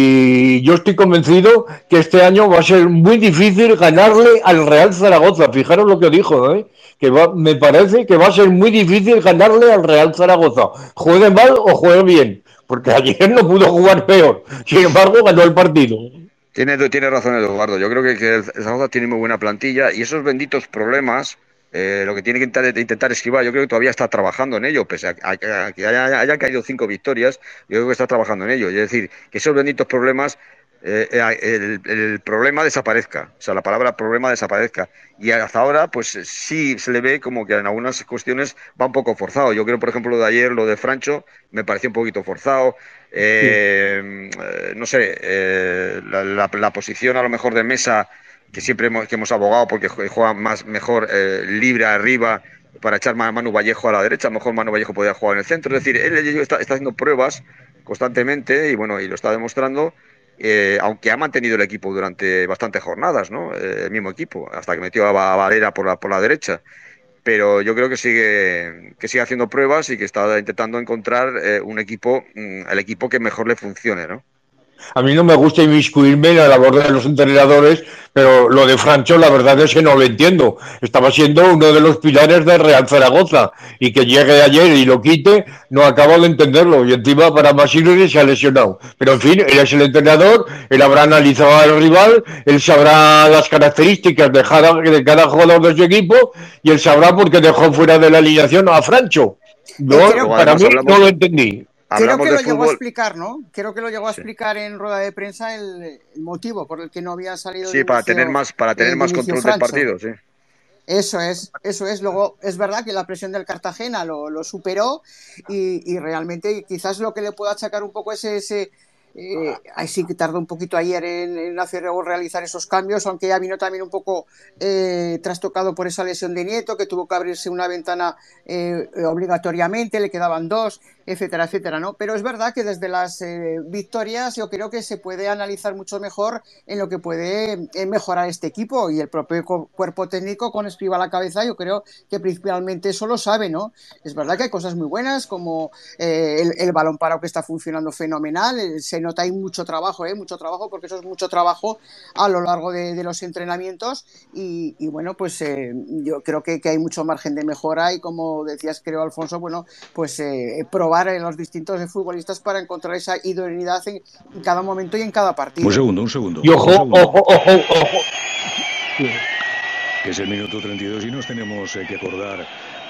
y yo estoy convencido que este año va a ser muy difícil ganarle al Real Zaragoza. Fijaros lo que dijo, ¿eh? que va, me parece que va a ser muy difícil ganarle al Real Zaragoza, juegue mal o juegue bien, porque ayer no pudo jugar peor, sin embargo ganó el partido. Tiene, tiene razón Eduardo, yo creo que, que el Zaragoza tiene muy buena plantilla, y esos benditos problemas, eh, lo que tiene que intentar, intentar Escribá, yo creo que todavía está trabajando en ello, pese a, a, a que haya, haya caído cinco victorias, yo creo que está trabajando en ello, es decir, que esos benditos problemas, eh, el, el problema desaparezca, o sea, la palabra problema desaparezca, y hasta ahora pues sí se le ve como que en algunas cuestiones va un poco forzado. Yo creo, por ejemplo, lo de ayer, lo de Francho, me pareció un poquito forzado. Eh, sí. No sé, eh, la, la, la posición a lo mejor de Mesa, que siempre hemos, que hemos abogado porque juega más mejor eh, libre arriba para echar a Manu Vallejo a la derecha. A lo mejor Manu Vallejo podría jugar en el centro. Es decir, él, él está, está haciendo pruebas constantemente, y bueno, y lo está demostrando. Eh, aunque ha mantenido el equipo durante bastantes jornadas, ¿no? Eh, el mismo equipo, hasta que metió a Valera por la, por la derecha. Pero yo creo que sigue, que sigue haciendo pruebas y que está intentando encontrar eh, un equipo, el equipo que mejor le funcione, ¿no? A mí no me gusta inmiscuirme en la labor de los entrenadores, pero lo de Francho la verdad es que no lo entiendo. Estaba siendo uno de los pilares del Real Zaragoza, y que llegue ayer y lo quite, no acabo de entenderlo. Y encima para más irles se ha lesionado. Pero en fin, él es el entrenador, él habrá analizado al rival, él sabrá las características de cada, de cada jugador de su equipo, y él sabrá por qué dejó fuera de la alineación a Francho. Yo, creo, para mí hablamos... no lo entendí. Creo que lo llegó a explicar, ¿no? Creo que lo llegó a explicar sí. en rueda de prensa el, el motivo por el que no había salido. Sí, de para inicio, tener más, para tener más control Francho. del partido, sí. Eso es, eso es. Luego es verdad que la presión del Cartagena lo, lo superó, y, y realmente quizás lo que le pueda achacar un poco es ese. Eh, ahí sí que tardó un poquito ayer en, en hacer o realizar esos cambios, aunque ya vino también un poco eh, trastocado por esa lesión de Nieto, que tuvo que abrirse una ventana eh, obligatoriamente, le quedaban dos, etcétera, etcétera, ¿no? Pero es verdad que desde las eh, victorias yo creo que se puede analizar mucho mejor en lo que puede eh, mejorar este equipo, y el propio cuerpo técnico con Escribá a la cabeza, yo creo que principalmente eso lo sabe, ¿no? Es verdad que hay cosas muy buenas, como eh, el, el balón parado, que está funcionando fenomenal, el, se nota hay mucho trabajo, ¿eh? mucho trabajo, porque eso es mucho trabajo a lo largo de, de los entrenamientos, y, y bueno, pues eh, yo creo que, que hay mucho margen de mejora, y como decías, creo, Alfonso, bueno, pues eh, probar en los distintos futbolistas para encontrar esa idoneidad en, en cada momento y en cada partido. Un segundo, un segundo. Y ojo, un segundo. ojo, ojo, ojo. que es el minuto treinta y dos, y nos tenemos eh, que acordar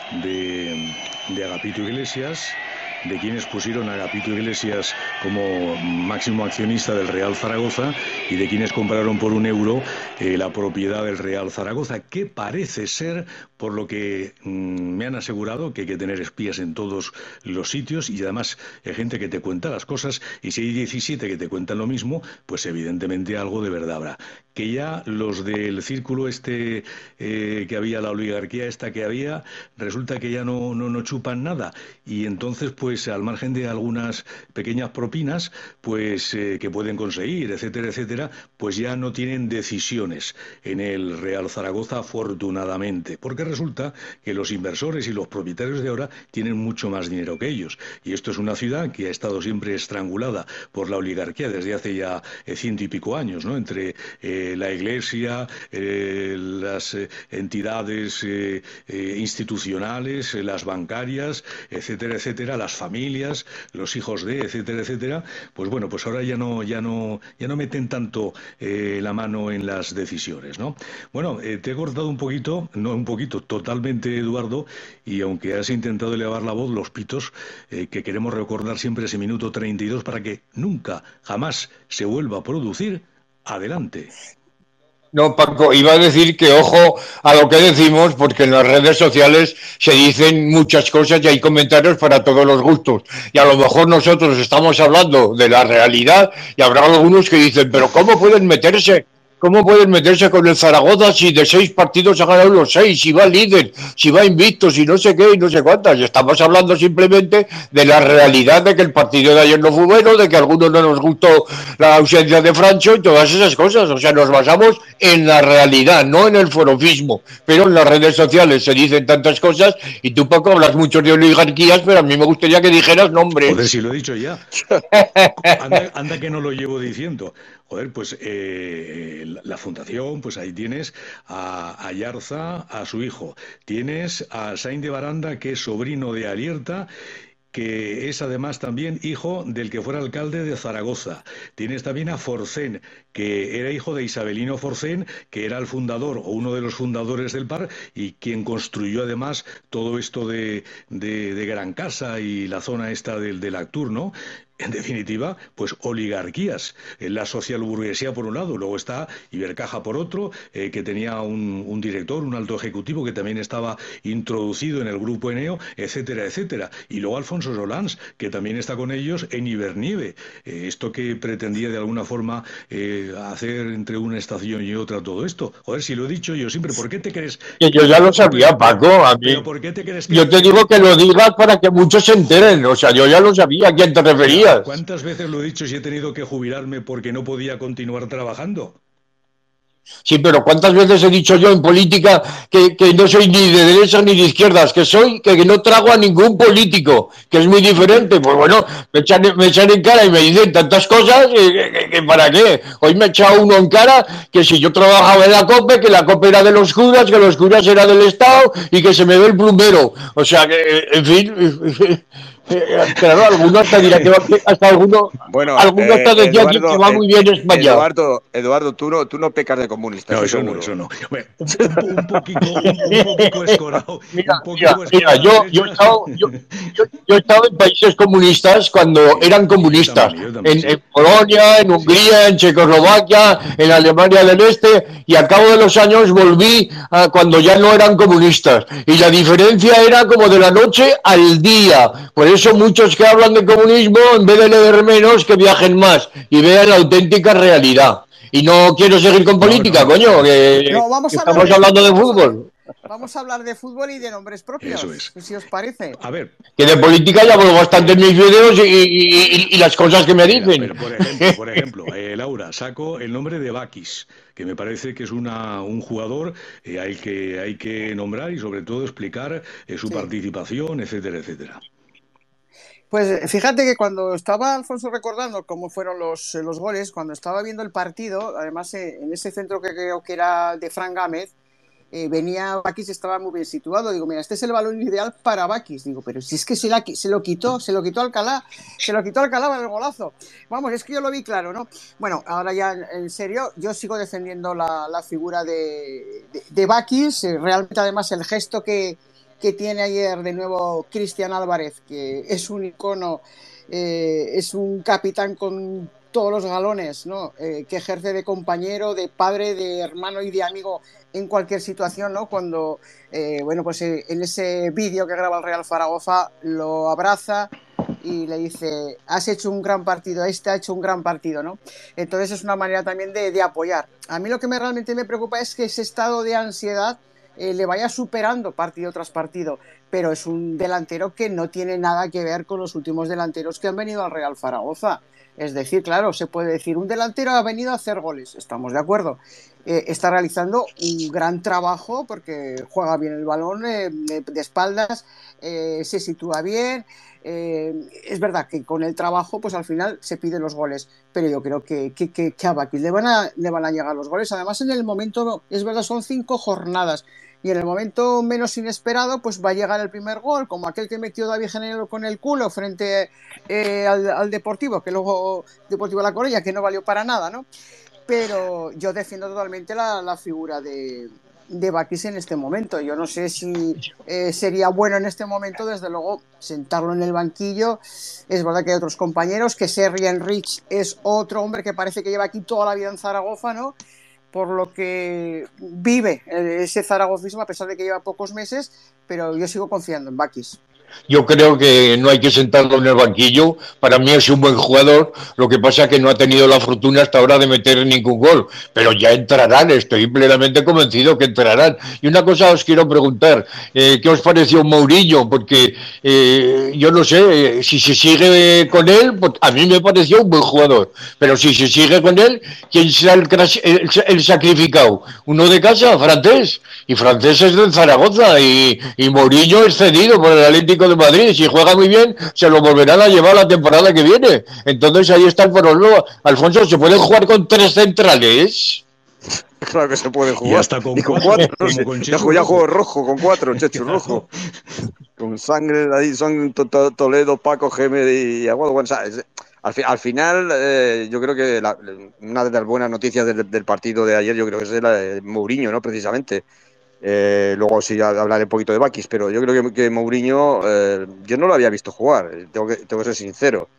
de, de Agapito Iglesias, de quienes pusieron a Agapito Iglesias como máximo accionista del Real Zaragoza y de quienes compraron por un euro eh, la propiedad del Real Zaragoza, que parece ser, por lo que mmm, me han asegurado, que hay que tener espías en todos los sitios y además hay gente que te cuenta las cosas, y si hay diecisiete que te cuentan lo mismo, pues evidentemente algo de verdad habrá. Que ya los del círculo este eh, que había, la oligarquía esta que había, resulta que ya no, no, no chupan nada, y entonces pues al margen de algunas pequeñas propinas pues eh, que pueden conseguir, etcétera, etcétera, pues ya no tienen decisiones en el Real Zaragoza, afortunadamente, porque resulta que los inversores y los propietarios de ahora tienen mucho más dinero que ellos, y esto es una ciudad que ha estado siempre estrangulada por la oligarquía desde hace ya eh, ciento y pico años, ¿no? Entre eh, la Iglesia, eh, las eh, entidades eh, eh, institucionales, eh, las bancarias, etcétera, etcétera, las familias, los hijos de, etcétera, etcétera. Pues bueno, pues ahora ya no, ya no, ya no meten tanto eh, la mano en las decisiones, ¿no? Bueno, eh, te he cortado un poquito, no un poquito, totalmente, Eduardo, y aunque has intentado elevar la voz, los pitos, eh, que queremos recordar siempre ese minuto treinta y dos para que nunca, jamás se vuelva a producir. Adelante. No, Paco, iba a decir que ojo a lo que decimos, porque en las redes sociales se dicen muchas cosas y hay comentarios para todos los gustos. Y a lo mejor nosotros estamos hablando de la realidad y habrá algunos que dicen, pero ¿cómo pueden meterse? ¿Cómo pueden meterse con el Zaragoza si de seis partidos ha ganado los seis, si va líder, si va invicto, si no sé qué y no sé cuántas? Y estamos hablando simplemente de la realidad de que el partido de ayer no fue bueno, de que a algunos no nos gustó la ausencia de Francho y todas esas cosas. O sea, nos basamos en la realidad, no en el forofismo. Pero en las redes sociales se dicen tantas cosas y tú, Paco, hablas mucho de oligarquías, pero a mí me gustaría que dijeras nombres. Joder, si lo he dicho ya. Anda, anda que no lo llevo diciendo. Joder, pues eh, la fundación, pues ahí tienes a Ayarza, a su hijo. Tienes a Sainz de Baranda, que es sobrino de Alierta, que es además también hijo del que fuera alcalde de Zaragoza. Tienes también a Forcén, que era hijo de Isabelino Forcén, que era el fundador o uno de los fundadores del P A R y quien construyó además todo esto de, de, de Gran Casa y la zona esta del, del Actur, ¿no? En definitiva, pues oligarquías. La socialburguesía por un lado, luego está Ibercaja por otro, eh, que tenía un, un director, un alto ejecutivo que también estaba introducido en el grupo Eneo, etcétera, etcétera. Y luego Alfonso Solans, que también está con ellos en Ibernieve. Eh, esto que pretendía de alguna forma eh, hacer entre una estación y otra todo esto. Joder, si lo he dicho yo siempre, ¿por qué te crees? Que yo ya lo sabía, Paco. A mí, ¿Pero por qué te crees que yo te digo que lo digas para que muchos se enteren. O sea, yo ya lo sabía a quién te referías. ¿Cuántas veces lo he dicho si he tenido que jubilarme porque no podía continuar trabajando? Sí, pero ¿cuántas veces he dicho yo en política que, que no soy ni de derechas ni de izquierdas, que soy, que, que no trago a ningún político, que es muy diferente? Pues bueno, me echan, me echan en cara y me dicen tantas cosas, que, que, que ¿para qué? Hoy me ha echado uno en cara que si yo trabajaba en la COPE, que la COPE era de los curas, que los curas era del Estado y que se me ve el plumero. O sea, que, en fin... Claro, alguno hasta dirá que va, hasta alguno, bueno, alguno hasta eh, decía Eduardo, que va muy bien España. Eduardo, Eduardo, tú no, tú no pecas de comunista. No, eso, eso no, eso no. Hombre, un, un, un poquito, un, un poquito escorado. Mira, un poquito mira, mira yo, yo, he estado, yo, yo, yo he estado en países comunistas cuando eran comunistas. Yo también, yo también, en, sí. en Polonia, en Hungría, en Checoslovaquia, en Alemania del Este, y al cabo de los años volví a cuando ya no eran comunistas. Y la diferencia era como de la noche al día. Por eso Eso muchos que hablan de comunismo, en vez de leer menos, que viajen más y vean la auténtica realidad. Y no quiero seguir con política, no, no, coño, que, no, vamos que a estamos de, hablando de fútbol. Vamos a hablar de fútbol y de nombres propios, Eso es. si os parece. A ver. Que de política ya hablo bastante en mis videos y, y, y, y las cosas que me dicen. Pero, por ejemplo, por ejemplo eh, Laura, saco el nombre de Bakis, que me parece que es una, un jugador eh, al que hay que nombrar y sobre todo explicar eh, su sí. participación, etcétera, etcétera. Pues fíjate que cuando estaba Alfonso recordando cómo fueron los, los goles, cuando estaba viendo el partido, además en ese centro que creo que era de Fran Gámez, eh, venía Bakis, estaba muy bien situado. Digo, mira, este es el balón ideal para Bakis. Digo, pero si es que se, la, se lo quitó, se lo quitó Alcalá, se lo quitó Alcalá para el golazo. Vamos, es que yo lo vi claro, ¿no? Bueno, ahora ya en serio, yo sigo defendiendo la, la figura de, de, de Bakis. Eh, realmente, además, el gesto que, que tiene ayer de nuevo Cristian Álvarez, que es un icono, eh, es un capitán con todos los galones, ¿no? Eh, que ejerce de compañero, de padre, de hermano y de amigo en cualquier situación, ¿no? Cuando, eh, bueno, pues eh, en ese vídeo que graba el Real Zaragoza, lo abraza y le dice, has hecho un gran partido, este ha hecho un gran partido, ¿no? Entonces es una manera también de, de apoyar. A mí lo que me, realmente me preocupa es que ese estado de ansiedad eh, le vaya superando partido tras partido, pero es un delantero que no tiene nada que ver con los últimos delanteros que han venido al Real Zaragoza. Es decir, claro, se puede decir, un delantero ha venido a hacer goles, estamos de acuerdo. Eh, está realizando un gran trabajo porque juega bien el balón eh, de espaldas, eh, se sitúa bien. Eh, es verdad que con el trabajo, pues al final se piden los goles, pero yo creo que, que, que, que a Bakis le van a, le van a llegar los goles. Además, en el momento, es verdad, son cinco jornadas. Y en el momento menos inesperado, pues va a llegar el primer gol, como aquel que metió David Genero con el culo frente eh, al, al Deportivo, que luego Deportivo La Coruña, que no valió para nada, ¿no? Pero yo defiendo totalmente la, la figura de, de Bakis en este momento. Yo no sé si eh, sería bueno en este momento, desde luego, sentarlo en el banquillo. Es verdad que hay otros compañeros, que Sergi Enrich es otro hombre que parece que lleva aquí toda la vida en Zaragoza, ¿no? Por lo que vive ese zaragozismo a pesar de que lleva pocos meses, pero yo sigo confiando en Bakis. Yo creo que no hay que sentarlo en el banquillo. Para mí es un buen jugador. Lo que pasa es que no ha tenido la fortuna hasta ahora de meter ningún gol. Pero ya entrarán, estoy plenamente convencido que entrarán. Y una cosa os quiero preguntar, eh, ¿qué os pareció Mourinho? Porque eh, yo no sé, eh, si se sigue con él, pues a mí me pareció un buen jugador. Pero si se sigue con él, ¿quién será el, el, el sacrificado? ¿Uno de casa? Francés. Y Francés es de Zaragoza. Y, y Mourinho es cedido por el Atlético de Madrid. Si juega muy bien, se lo volverán a llevar la temporada que viene. Entonces ahí está el problema. Alfonso, ¿se pueden jugar con tres centrales? Claro que se puede jugar. Y hasta con, y con cuatro, cuatro. No sé. con ya juego juego rojo con cuatro, Chechu rojo. Con sangre ahí son to, to, Toledo, Paco, Gémez y Aguado. Bueno, ¿sabes? Al, fi, al final, eh, yo creo que la, una de las buenas noticias del, del partido de ayer, yo creo que es la de Mourinho, ¿no? Precisamente. Eh, luego sí hablaré un poquito de Bakis, pero yo creo que, que Mourinho, eh, yo no lo había visto jugar, tengo que, tengo que ser sincero.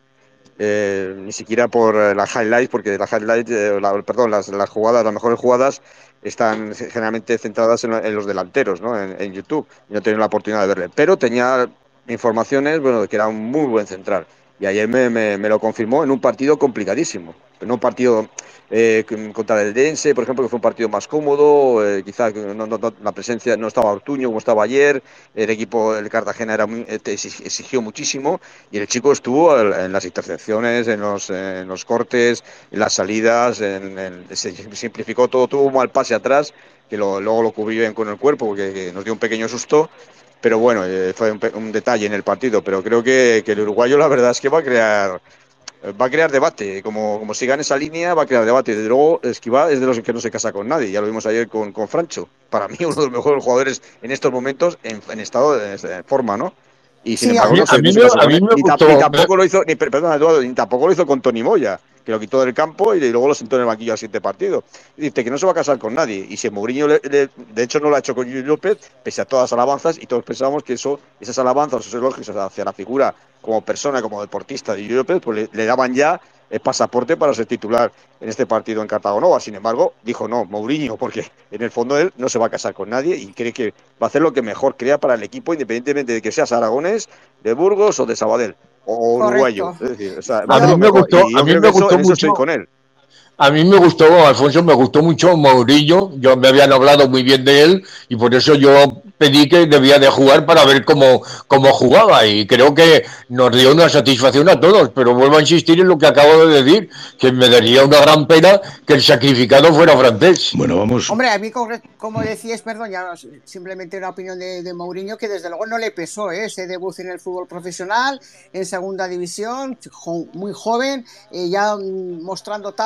Eh, ni siquiera por las highlights, porque las highlights, eh, la, perdón, las, las jugadas, las mejores jugadas están generalmente centradas en, en los delanteros, ¿no? En, en YouTube, y no he tenido la oportunidad de verle. Pero tenía informaciones, bueno, de que era un muy buen central. Y ayer me, me, me lo confirmó en un partido complicadísimo, en un partido eh, contra el Dense, por ejemplo, que fue un partido más cómodo, eh, quizá no, no, no, la presencia no estaba Ortuño como estaba ayer, el equipo del Cartagena era muy, exigió muchísimo y el chico estuvo en las intercepciones, en los, en los cortes, en las salidas, en, en, se simplificó todo, tuvo un mal pase atrás, que lo, luego lo cubrió bien con el cuerpo porque que nos dio un pequeño susto. Pero bueno, eh, fue un, un detalle en el partido, pero creo que, que el uruguayo la verdad es que va a crear va a crear debate, como, como siga en esa línea va a crear debate. Desde luego Escribá es de los que no se casa con nadie, ya lo vimos ayer con, con Francho, para mí uno de los mejores jugadores en estos momentos en, en estado de, de forma, ¿no? Y sin sí, embargo, no se, no se casó con él, ni, ni tampoco lo hizo, ni, perdón, Eduardo, ni tampoco lo hizo con Tony Moya, que lo quitó del campo y luego lo sentó en el banquillo al siguiente partido. Y dice que no se va a casar con nadie. Y si Mourinho, le, le, de hecho, no lo ha hecho con Luis López, pese a todas las alabanzas, y todos pensábamos que eso, esas alabanzas, esos elogios hacia la figura como persona, como deportista de Luis López, pues le, le daban ya el pasaporte para ser titular en este partido en Cartagonova. Sin embargo, dijo no, Mourinho, porque en el fondo él no se va a casar con nadie y cree que va a hacer lo que mejor crea para el equipo, independientemente de que seas aragonés, de Burgos o de Sabadell, o uruguayo. Es decir, o sea, a mí me gustó, a mí me gustó eso, mucho. Eso estoy con él. A mí me gustó, Alfonso, me gustó mucho Mourinho, yo me habían hablado muy bien de él y por eso yo pedí que debía de jugar para ver cómo, cómo jugaba y creo que nos dio una satisfacción a todos, pero vuelvo a insistir en lo que acabo de decir, que me daría una gran pena que el sacrificado fuera Francés. Bueno, vamos. Hombre, a mí, como decías, perdón, ya simplemente una opinión de, de Mourinho que desde luego no le pesó ¿eh? ese debut en el fútbol profesional, en segunda división, muy joven, eh, ya mostrando tablas,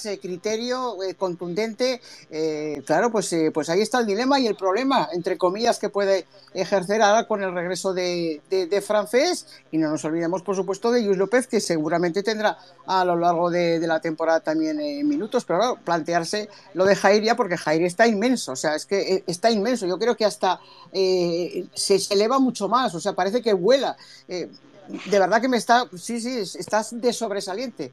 ganas, eh, criterio, eh, contundente. Eh, claro, pues, eh, pues ahí está el dilema y el problema, entre comillas, que puede ejercer ahora con el regreso de, de, de Francés. Y no nos olvidemos, por supuesto, de Lluís López, que seguramente tendrá a lo largo de, de la temporada también eh, minutos. Pero claro, plantearse lo de Jair ya, porque Jair está inmenso, o sea, es que eh, está inmenso. Yo creo que hasta eh, se, se eleva mucho más, o sea, parece que vuela. Eh, de verdad que me está, sí, sí, estás de sobresaliente.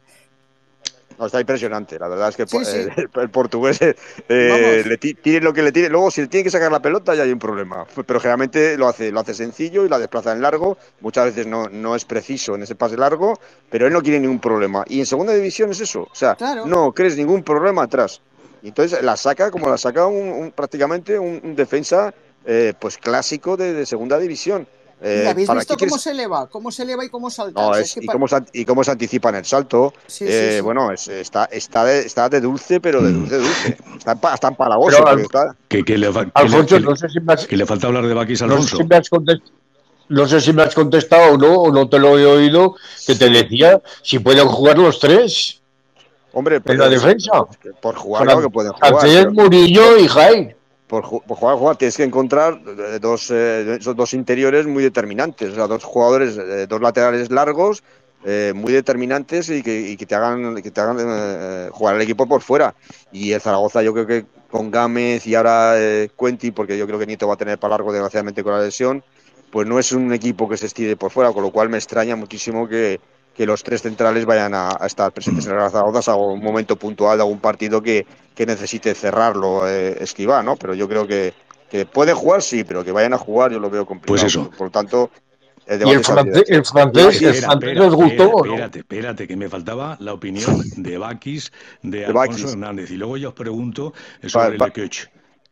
No, está impresionante, la verdad es que Sí, sí. eh, el, el portugués eh, le tire lo que le tire, luego si le tiene que sacar la pelota ya hay un problema, pero generalmente lo hace, lo hace sencillo y la desplaza en largo, muchas veces no, no es preciso en ese pase largo, pero él no quiere ningún problema, y en segunda división es eso, o sea, claro. no crees ningún problema atrás, y entonces la saca como la saca un, un, prácticamente un, un defensa eh, pues clásico de, de segunda división. ¿Y Eh, habéis ¿para visto qué cómo quieres? se eleva? ¿Cómo se eleva y cómo salta? No, O sea, es, es que y, para... cómo se, y cómo se anticipa en el salto. Sí, eh, sí, sí. Bueno, es, está, está, de, está de dulce, pero de dulce, dulce. Está, está Pero, empalagoso. Porque Al- está... Que, que le, fa- que le- Alfonso, que le- no sé si me has, que le falta hablar de Bakis no sé si Alfonso. me has contestado. No sé si me has contestado o no, o no te lo he oído, que te Sí. decía si pueden jugar los tres Hombre, en la pues, defensa. por jugar, claro que pueden jugar. Francés, Pero Murillo y Jair. por, ju- por jugar, jugar, tienes que encontrar eh, dos, eh, esos dos interiores muy determinantes. O sea, dos jugadores, eh, dos laterales largos, eh, muy determinantes y que, y que te hagan, que te hagan eh, jugar al equipo por fuera. Y el Zaragoza, yo creo que con Gámez y ahora eh, Cuenti, porque yo creo que Nieto va a tener para largo, desgraciadamente, con la lesión, pues no es un equipo que se estire por fuera, con lo cual me extraña muchísimo que, que los tres centrales vayan a, a estar presentes en el Zaragoza, salvo un momento puntual de algún partido que, que necesite cerrarlo, eh, Escribá, ¿no? Pero yo creo que, que puede jugar, sí, pero que vayan a jugar yo lo veo complicado. Pues eso. Por, por lo tanto, el Y debate el es así. francés, el francés, Bakis, el Espera, francés espera, os gustó, espera, ¿o no? espérate, espérate, que me faltaba la opinión de Bakis, de de Alfonso Bakis. Hernández. Y luego yo os pregunto Va- sobre va- Lequech.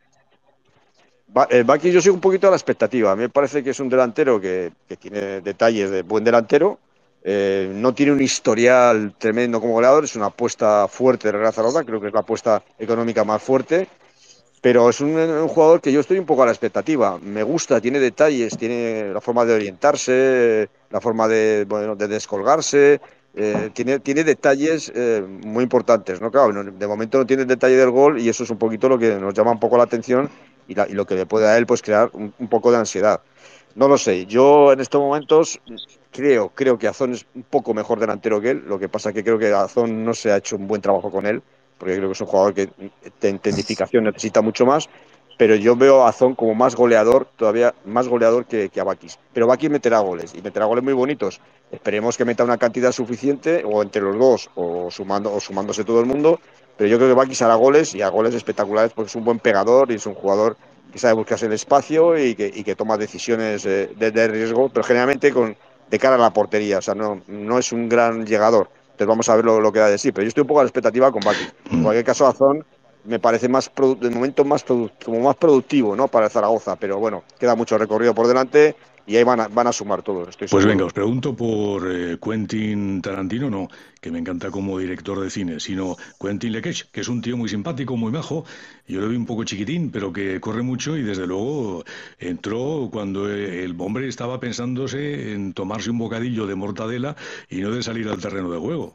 Ba- eh, Bakis, yo soy un poquito a la expectativa. A mí me parece que es un delantero que, que tiene detalles de buen delantero. Eh, no tiene un historial tremendo como goleador. Es una apuesta fuerte de Real Zaragoza. Creo que es la apuesta económica más fuerte. Pero es un, un jugador que yo estoy un poco a la expectativa. Me gusta, tiene detalles, tiene la forma de orientarse, la forma de, bueno, de descolgarse. Eh, tiene, tiene detalles eh, muy importantes, ¿no? Claro, no- de momento no tiene el detalle del gol y eso es un poquito lo que nos llama un poco la atención y, la- y lo que le puede a él pues crear un, un poco de ansiedad. No lo sé, yo en estos momentos creo, creo que Azón es un poco mejor delantero que él, lo que pasa que creo que Azón no se ha hecho un buen trabajo con él, porque creo que es un jugador que de intensificación necesita mucho más, pero yo veo a Azón como más goleador, todavía más goleador que, que a Bakis. Pero Bakis meterá goles, y meterá goles muy bonitos. Esperemos que meta una cantidad suficiente, o entre los dos, o, sumando, o sumándose todo el mundo, pero yo creo que Bakis hará goles, y hará goles espectaculares, porque es un buen pegador, y es un jugador que sabe buscarse el espacio, y que, y que toma decisiones eh, de, de riesgo, pero generalmente con, de cara a la portería, o sea, no, no es un gran llegador. Entonces vamos a ver lo, lo que da de sí, pero yo estoy un poco a la expectativa con Bakis. En cualquier caso, Azón me parece más produ- de momento más produ- como más productivo, ¿no? Para el Zaragoza, pero bueno, queda mucho recorrido por delante y ahí van a, van a sumar todos, estoy Pues seguro. venga, os pregunto por eh, Quentin Tarantino, no, que me encanta como director de cine, sino Quentin Lequech, que es un tío muy simpático, muy majo. Yo lo vi un poco chiquitín, pero que corre mucho y desde luego entró cuando eh, el hombre estaba pensándose en tomarse un bocadillo de mortadela y no de salir al terreno de juego.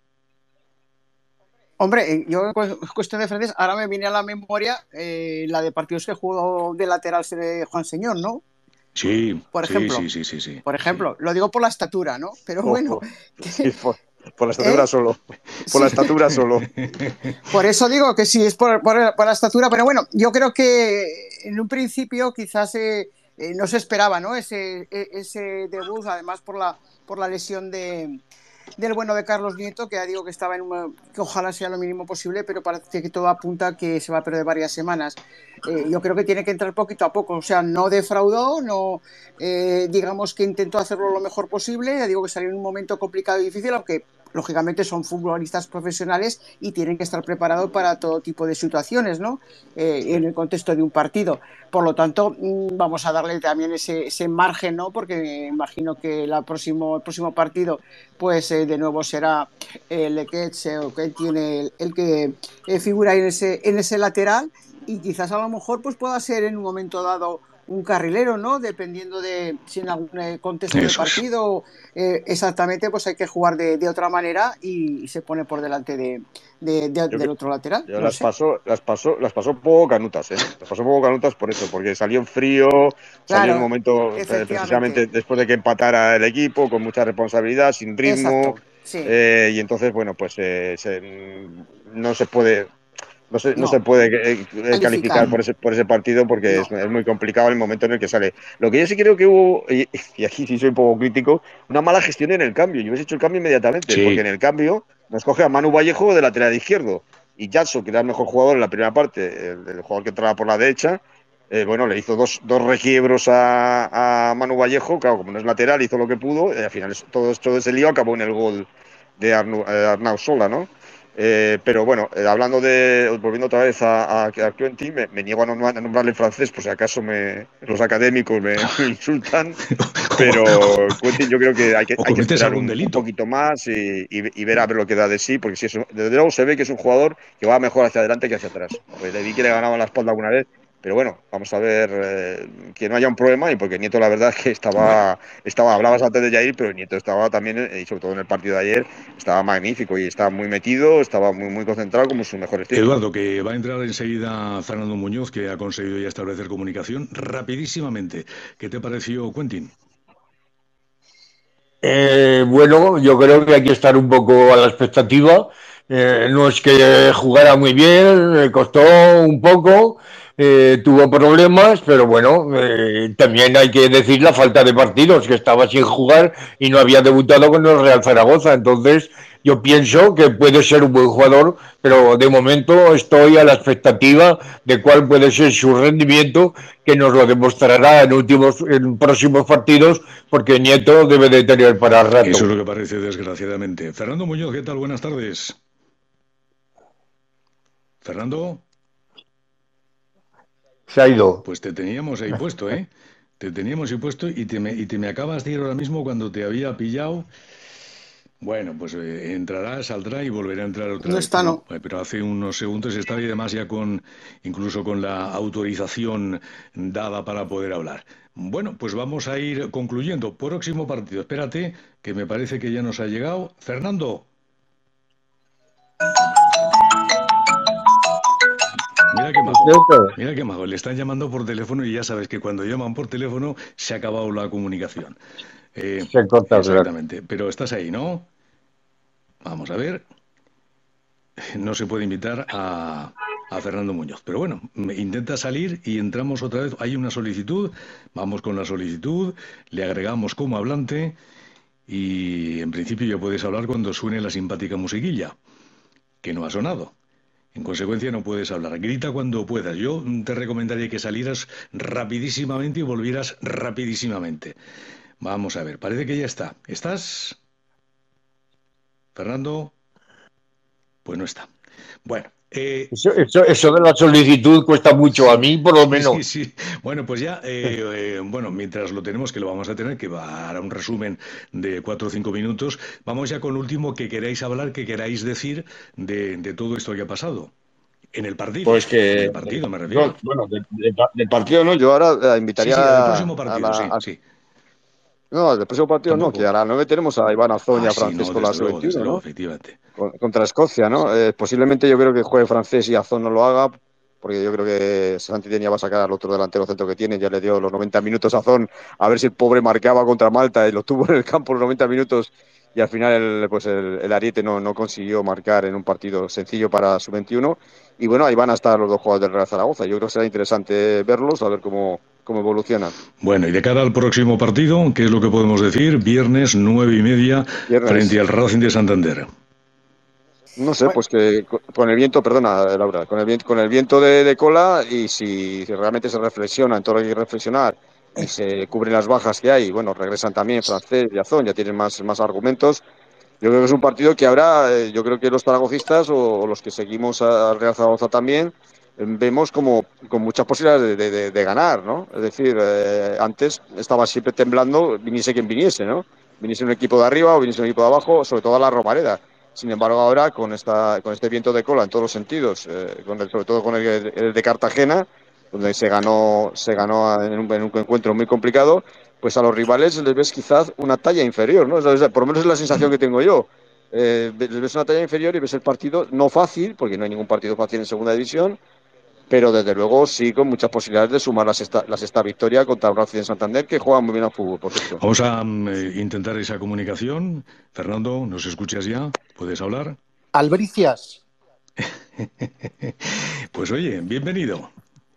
Hombre, eh, yo en cu- cuestión de frentes, ahora me viene a la memoria eh, la de partidos que jugó de lateral eh, Juan Señor, ¿no? Sí, Por sí, ejemplo, sí, sí, sí, sí. por ejemplo, lo digo por la estatura, ¿no? Pero bueno, Ojo, sí, por, por la ¿eh? estatura solo, por Sí. la estatura solo. Por eso digo que sí, es por, por- por la estatura, pero bueno, yo creo que en un principio quizás eh, eh, no se esperaba, ¿no? Ese, e- ese debut, además por la, por la lesión de, del bueno de Carlos Nieto, que ya digo que estaba en una, que ojalá sea lo mínimo posible, pero parece que todo apunta a que se va a perder varias semanas. Eh, yo creo que tiene que entrar poquito a poco, o sea, no defraudó, no eh, digamos que intentó hacerlo lo mejor posible, ya digo que salió en un momento complicado y difícil, aunque lógicamente son futbolistas profesionales y tienen que estar preparados para todo tipo de situaciones, ¿no? Eh, en el contexto de un partido. Por lo tanto, mm, vamos a darle también ese, ese margen, ¿no? Porque imagino que la próximo, el próximo partido, pues eh, de nuevo será el Lequech eh, o que tiene el, el que eh, figura en ese, en ese lateral y quizás a lo mejor pues pueda ser en un momento dado un carrilero, ¿no? Dependiendo de si en algún eh, contexto del Eso es. partido eh, exactamente, pues hay que jugar de, de otra manera y, y se pone por delante de, de- de- Yo, del otro lateral, yo no lo las sé. pasó, las pasó, las pasó poco canutas, ¿eh? Las pasó poco canutas por eso, porque salió en frío, salió en un Claro, momento pre- efectivamente, precisamente después de que empatara el equipo, con mucha responsabilidad, sin ritmo, exacto, sí, eh, y entonces, bueno, pues eh, se- no se puede. No se, no se no, puede eh, eh, calificar calificar, por ese, por ese partido porque es, no, es muy complicado el momento en el que sale. Lo que yo sí creo que hubo, y, y aquí sí soy un poco crítico, una mala gestión en el cambio. Yo hubiese hecho el cambio inmediatamente, porque Sí, en el cambio nos coge a Manu Vallejo de lateral izquierdo y Jackson, que era el mejor jugador en la primera parte, el, el jugador que entraba por la derecha, eh, bueno, le hizo dos, dos requiebros a, a Manu Vallejo, claro, como no es lateral, hizo lo que pudo, y al final es- todo, todo ese lío acabó en el gol de Arnau, eh, Arnau Sola, ¿no? Eh, pero bueno, eh, hablando de, volviendo otra vez a, a, a Quentin, me, me niego a, nombrar, a nombrarle en francés, por si acaso me, los académicos me, me insultan, o, pero Quentin yo creo que hay que, o hay que cometes esperar algún un, un delito. poquito más y, y, y, ver a ver lo que da de sí, porque si es un, desde luego se ve que es un jugador que va mejor hacia adelante que hacia atrás. Pues le vi que le ganaba la espalda alguna vez, pero bueno, vamos a ver eh, que no haya un problema, y porque Nieto la verdad es que Bueno, estaba, estaba hablabas antes de Jair, pero Nieto estaba también, eh, y sobre todo en el partido de ayer, estaba magnífico y estaba muy metido, estaba muy, muy concentrado como sus mejores tiempos. Eduardo, que va a entrar enseguida Fernando Muñoz, que ha conseguido ya establecer comunicación rapidísimamente. ¿Qué te pareció, Quentin? Eh, bueno, yo creo que hay que estar un poco a la expectativa. Eh, no es que jugara muy bien, le costó un poco, eh, tuvo problemas, pero bueno, eh, también hay que decir la falta de partidos, que estaba sin jugar y no había debutado con el Real Zaragoza. Entonces, yo pienso que puede ser un buen jugador, pero de momento estoy a la expectativa de cuál puede ser su rendimiento, que nos lo demostrará en últimos, en próximos partidos, porque Nieto debe de tener para Eso es rato. lo que parece, desgraciadamente. Fernando Muñoz, ¿qué tal? Buenas tardes. Fernando, Se ha ido. pues te teníamos ahí puesto, ¿eh? Te teníamos ahí puesto y te me, y te me acabas de ir ahora mismo cuando te había pillado. Bueno, pues eh, entrará, saldrá y volverá a entrar otra no vez, está, pero, no. eh, pero hace unos segundos estaba y además ya con, incluso con la autorización dada para poder hablar. Bueno, pues vamos a ir concluyendo. Próximo partido, espérate, que me parece que ya nos ha llegado. Fernando, mira qué majo, mira qué majo. Le están llamando por teléfono y ya sabes que cuando llaman por teléfono se ha acabado la comunicación. Eh, Se corta, claro. exactamente, pero estás ahí, ¿no? Vamos a ver. No se puede invitar a, a Fernando Muñoz. Pero bueno, intenta salir y entramos otra vez. Hay una solicitud, vamos con la solicitud, le agregamos como hablante y en principio ya puedes hablar cuando suene la simpática musiquilla, que no ha sonado. En consecuencia no puedes hablar. Grita cuando puedas. Yo te recomendaría que salieras rapidísimamente y volvieras rapidísimamente. Vamos a ver, parece que ya está. ¿Estás, Fernando? Pues no está. Bueno, eh, Eso, eso, eso de la solicitud cuesta mucho, a sí, mí por lo sí, sí, menos. sí. Bueno, pues ya, eh, eh, bueno, mientras lo tenemos, que lo vamos a tener, que va a dar un resumen de cuatro o cinco minutos, vamos ya con lo último que queráis hablar, que queráis decir de, de todo esto que ha pasado. En el partido, Pues en que, el partido me refiero. yo, bueno, de- de- del partido no, yo ahora eh, Sí, invitaría sí, del a, próximo a partido, la, sí, a- sí. no, del próximo partido no, que Tampoco. a las nueve tenemos a Iván Azón y Ah, a sí, Francés no, con la desde luego, desde sub veintiuno, luego, ¿no? efectivamente. Con- contra Escocia, ¿no? Eh, posiblemente yo creo que juegue Francés y Azón no lo haga, porque yo creo que Santillán ya va a sacar al otro delantero centro que tiene, ya le dio los noventa minutos a Azón, a ver si el pobre marcaba contra Malta y lo tuvo en el campo los noventa minutos, y al final el, pues el, el Ariete no, no consiguió marcar en un partido sencillo para sub veintiuno. Y bueno, ahí van a estar los dos jugadores del Real Zaragoza. Yo creo que será interesante verlos, a ver cómo, cómo evolucionan. Bueno, y de cara al próximo partido, ¿qué es lo que podemos decir? Viernes nueve y media frente Viernes. al Racing de Santander. No sé, Bueno, pues que co- con el viento, perdona, Laura, con el viento, con el viento de, de cola, y si realmente se reflexiona en todo lo que hay que reflexionar y eso. se cubren las bajas que hay, bueno, regresan también Francés y Azón, ya tienen más, más argumentos. Yo creo que es un partido que habrá, eh, yo creo que los zaragocistas o, o los que seguimos a- al Real Zaragoza también, eh, vemos como con muchas posibilidades de, de- de- de ganar, ¿no? Es decir, eh, antes estaba siempre temblando, viniese quien viniese, ¿no? Viniese un equipo de arriba o viniese un equipo de abajo, sobre todo a la Romareda. Sin embargo, ahora con esta, con este viento de cola en todos los sentidos, eh, con el- sobre todo con el, el de Cartagena, donde se ganó, se ganó en un, en un encuentro muy complicado, pues a los rivales les ves quizás una talla inferior, ¿no? O sea, por lo menos es la sensación que tengo yo. Eh, les ves una talla inferior y ves el partido no fácil, porque no hay ningún partido fácil en segunda división, pero desde luego sí con muchas posibilidades de sumar la sexta, la sexta victoria contra el Racing de Santander, que juega muy bien al fútbol, por cierto. Vamos a um, intentar esa comunicación. Fernando, ¿nos escuchas ya? ¿Puedes hablar? Albricias. Pues oye, bienvenido.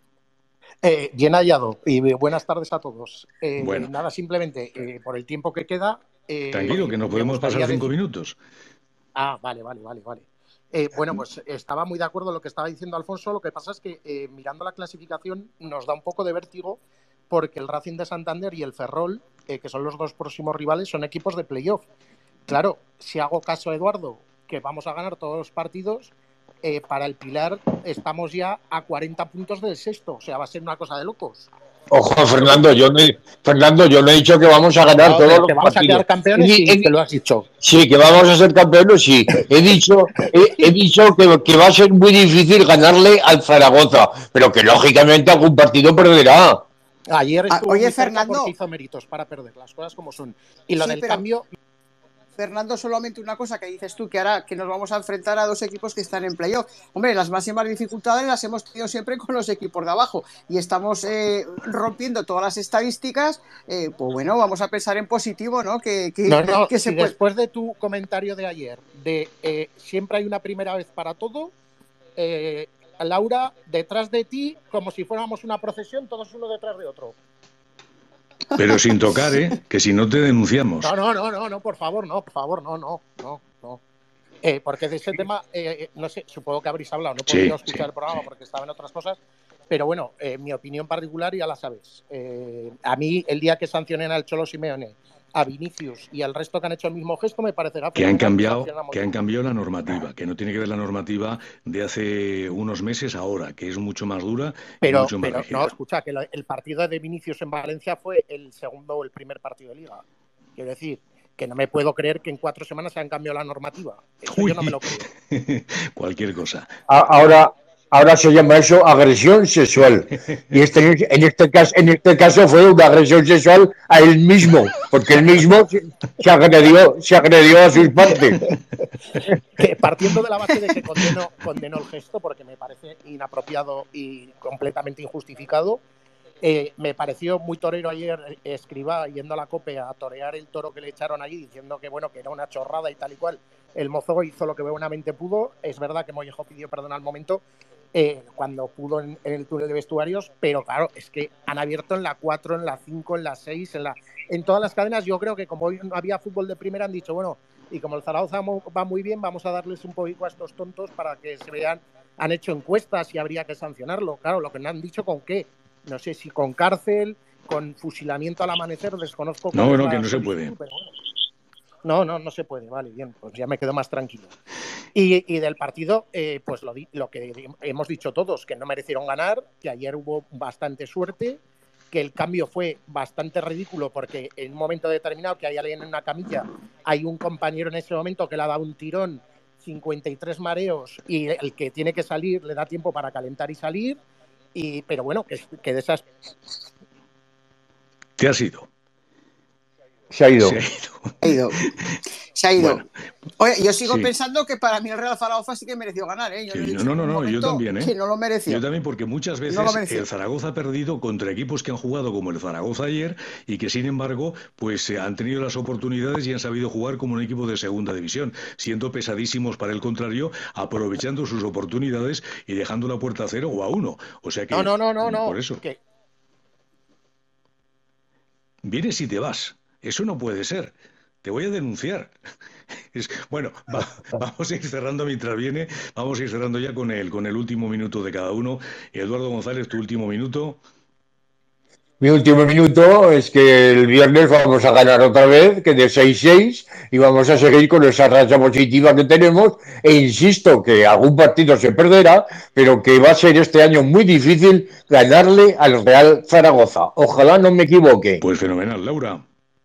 Eh, bien hallado y buenas tardes a todos. Eh, bueno. Nada, simplemente eh, por el tiempo que queda... Eh, Tranquilo, que no podemos pasar cinco decir... minutos. Ah, vale, vale, vale, vale. Eh, bueno, pues estaba muy de acuerdo con lo que estaba diciendo Alfonso. Lo que pasa es que eh, mirando la clasificación nos da un poco de vértigo porque el Racing de Santander y el Ferrol, eh, que son los dos próximos rivales, son equipos de playoff. Claro, si hago caso a Eduardo, que vamos a ganar todos los partidos, eh, para el Pilar estamos ya a cuarenta puntos del sexto. O sea, va a ser una cosa de locos. Ojo, Fernando, yo no he, Fernando, yo no he dicho que vamos a ganar no, todos los que vamos partidos. a quedar campeones, he, sí, he, que lo has dicho. Sí, que vamos a ser campeones, sí. He dicho, he, he dicho que, que va a ser muy difícil ganarle al Zaragoza, pero que lógicamente algún partido perderá. Ayer estuvo ah, oye, muy cerca Fernando, porque hizo méritos para perder, las cosas como son. Y lo sí, del pero... cambio... Fernando, solamente una cosa que dices tú, que ahora que nos vamos a enfrentar a dos equipos que están en playoff. Hombre, las máximas dificultades las hemos tenido siempre con los equipos de abajo y estamos eh, rompiendo todas las estadísticas. Eh, pues bueno, vamos a pensar en positivo, ¿no? Que, que, no, no, que se si puede... después de tu comentario de ayer, de eh, siempre hay una primera vez para todo, eh, Laura, detrás de ti, como si fuéramos una procesión, todos uno detrás de otro. Pero sin tocar, ¿eh? Que si no te denunciamos. No, no, no, no, no, por favor, no, por favor, no, no, no, no. Eh, porque de ese tema, eh, no sé, supongo que habréis hablado, no he podido sí, escuchar sí. el programa porque estaba en otras cosas, pero bueno, eh, mi opinión particular ya la sabes. Eh, a mí, el día que sancionen al Cholo Simeone, a Vinicius y al resto que han hecho el mismo gesto, me parecerá que han cambiado que han cambiado la normativa, que no tiene que ver la normativa de hace unos meses ahora, que es mucho más dura pero, y mucho más pero rígida. No, escucha, que el partido de Vinicius en Valencia fue el segundo o el primer partido de Liga. Quiero decir, que no me puedo creer que en cuatro semanas se han cambiado la normativa. Eso Uy. Yo no me lo creo. Cualquier cosa. Ahora... Ahora se llama eso agresión sexual. Y este, en, este caso, en este caso fue una agresión sexual a él mismo, porque él mismo se agredió, se agredió a sus partes. Que partiendo de la base de que condeno, condeno el gesto, porque me parece inapropiado y completamente injustificado, eh, me pareció muy torero ayer Escribá yendo a la COPE a torear el toro que le echaron allí, diciendo que bueno, que era una chorrada y tal y cual. El mozo hizo lo que buenamente pudo. Es verdad que Mollejo pidió perdón al momento, Eh, cuando pudo en, en el túnel de vestuarios, pero claro, es que han abierto en la cuatro, en la cinco, en la seis, en, la, en todas las cadenas. Yo creo que como hoy no había fútbol de primera han dicho, bueno, y como el Zaragoza va muy bien, vamos a darles un poquito a estos tontos para que se vean. Han hecho encuestas y habría que sancionarlo. Claro, lo que me han dicho con qué, no sé si con cárcel, con fusilamiento al amanecer, desconozco. No, no, que no se puede. Pero bueno. No, no, no se puede, vale, bien, pues ya me quedo más tranquilo. Y, y del partido, eh, pues lo, di, lo que hemos dicho todos, que no merecieron ganar, que ayer hubo bastante suerte, que el cambio fue bastante ridículo porque en un momento determinado que hay alguien en una camilla, hay un compañero en ese momento que le ha dado un tirón, cincuenta y tres mareos, y el que tiene que salir le da tiempo para calentar y salir, y, pero bueno, que, que de esas... ¿Te has ido? Se ha ido. Se ha ido. Se ha ido. Se ha ido. Bueno, Oye, yo sigo sí. pensando que para mí el Real Zaragoza sí que mereció ganar, ¿eh? Yo Sí, no, he dicho no, no, en un no, yo momento también, ¿eh? que no lo mereció. Yo también, porque muchas veces No lo mereció. el Zaragoza ha perdido contra equipos que han jugado como el Zaragoza ayer y que, sin embargo, pues eh, han tenido las oportunidades y han sabido jugar como un equipo de segunda división, siendo pesadísimos para el contrario, aprovechando sus oportunidades y dejando la puerta a cero o a uno. O sea que, No, no, no, no, no. por eso. ¿Qué? Vienes y te vas. Eso no puede ser. Te voy a denunciar. Es, bueno, va, vamos a ir cerrando mientras viene. Vamos a ir cerrando ya con el, con el último minuto de cada uno. Eduardo González, tu último minuto. Mi último minuto es que el viernes vamos a ganar otra vez, que de seis seis, y vamos a seguir con esa racha positiva que tenemos. E insisto que algún partido se perderá, pero que va a ser este año muy difícil ganarle al Real Zaragoza. Ojalá no me equivoque. Pues fenomenal, Laura.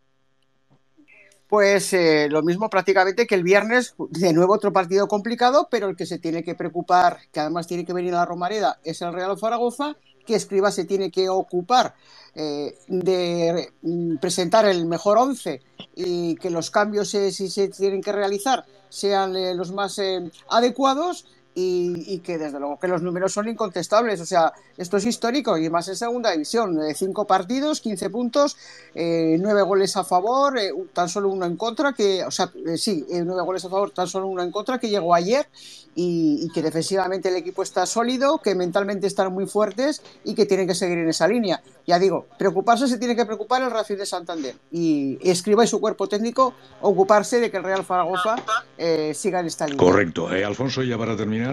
Pues eh, lo mismo prácticamente que el viernes, de nuevo otro partido complicado, pero el que se tiene que preocupar, que además tiene que venir a la Romareda, es el Real Zaragoza, que Escribá se tiene que ocupar eh, de mm, presentar el mejor once y que los cambios, eh, si se tienen que realizar, sean eh, los más eh, adecuados. Y, y que desde luego que los números son incontestables, o sea, esto es histórico y más en segunda división, eh, cinco partidos, quince puntos, eh, nueve goles a favor, eh, tan solo uno en contra, que, o sea, eh, sí, eh, nueve goles a favor, tan solo uno en contra, que llegó ayer y, y que defensivamente el equipo está sólido, que mentalmente están muy fuertes y que tienen que seguir en esa línea. Ya digo, preocuparse se tiene que preocupar el Racing de Santander y Escribá y su cuerpo técnico ocuparse de que el Real Zaragoza eh, siga en esta línea. Correcto. Eh, Alfonso, ya para terminar.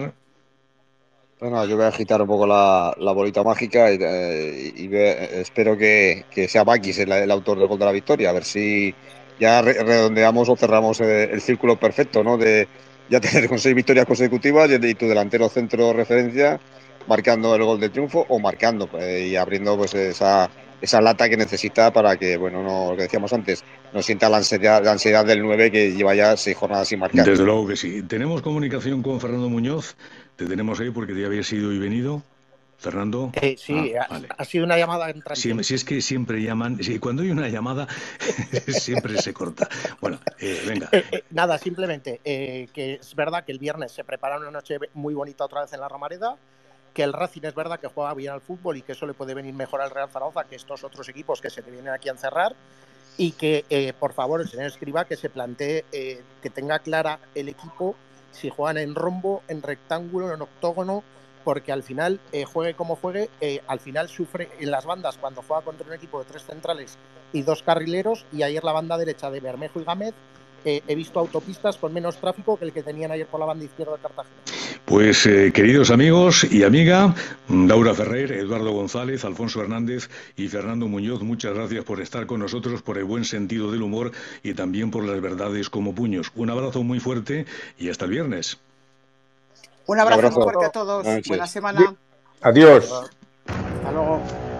Bueno, yo voy a agitar un poco la, la bolita mágica y, eh, y ve, espero que, que sea Bakis el, el autor del gol de la victoria, a ver si ya re, redondeamos o cerramos el, el círculo perfecto, ¿no? De ya tener con seis victorias consecutivas y, y tu delantero centro referencia marcando el gol de triunfo o marcando eh, y abriendo pues esa, esa lata que necesita para que, bueno, no, lo que decíamos antes, no sienta la ansiedad, la ansiedad del nueve que lleva ya seis jornadas sin marcar. Desde luego que sí. Tenemos comunicación con Fernando Muñoz. Te tenemos ahí porque te habías ido y venido. Fernando. Eh, sí, ah, ha, vale. ha sido una llamada entrante. Si, si es que siempre llaman, si cuando hay una llamada siempre se corta. Bueno, eh, venga. Eh, eh, nada, simplemente eh, que es verdad que el viernes se prepara una noche muy bonita otra vez en la Romareda, que el Racing es verdad que juega bien al fútbol y que eso le puede venir mejor al Real Zaragoza que estos otros equipos que se te vienen aquí a encerrar, y que eh, por favor el señor Escribá que se plantee, eh, que tenga clara el equipo si juegan en rombo, en rectángulo, en octógono, porque al final, eh, juegue como juegue, eh, al final sufre en las bandas cuando juega contra un equipo de tres centrales y dos carrileros, y ayer la banda derecha de Bermejo y Gámez, eh, he visto autopistas con menos tráfico que el que tenían ayer por la banda izquierda de Cartagena. Pues eh, queridos amigos y amiga, Laura Ferrer, Eduardo González, Alfonso Hernández y Fernando Muñoz, muchas gracias por estar con nosotros, por el buen sentido del humor y también por las verdades como puños. Un abrazo muy fuerte y hasta el viernes. Un abrazo, Un abrazo. muy fuerte a todos. Buenas Buena semana. Adiós. Hasta luego.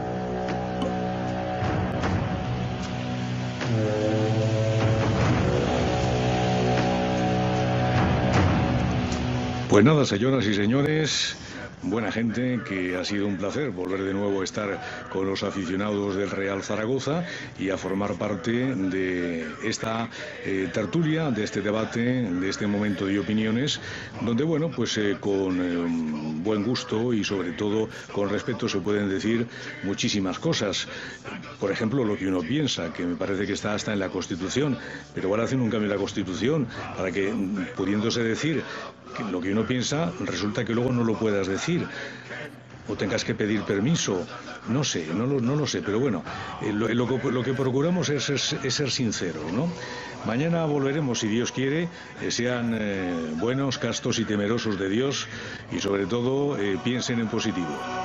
Pues nada, señoras y señores, buena gente, que ha sido un placer volver de nuevo a estar con los aficionados del Real Zaragoza y a formar parte de esta eh, tertulia, de este debate, de este momento de opiniones, donde, bueno, pues eh, con eh, buen gusto y sobre todo con respeto se pueden decir muchísimas cosas. Por ejemplo, lo que uno piensa, que me parece que está hasta en la Constitución, pero ahora hacen un cambio en la Constitución para que, pudiéndose decir que lo que uno piensa, resulta que luego no lo puedas decir o tengas que pedir permiso, no sé, no lo, no lo sé, pero bueno, eh, lo, lo, lo que procuramos es, es, es ser sinceros, ¿no? Mañana volveremos, si Dios quiere, eh, sean eh, buenos, castos y temerosos de Dios y sobre todo eh, piensen en positivo.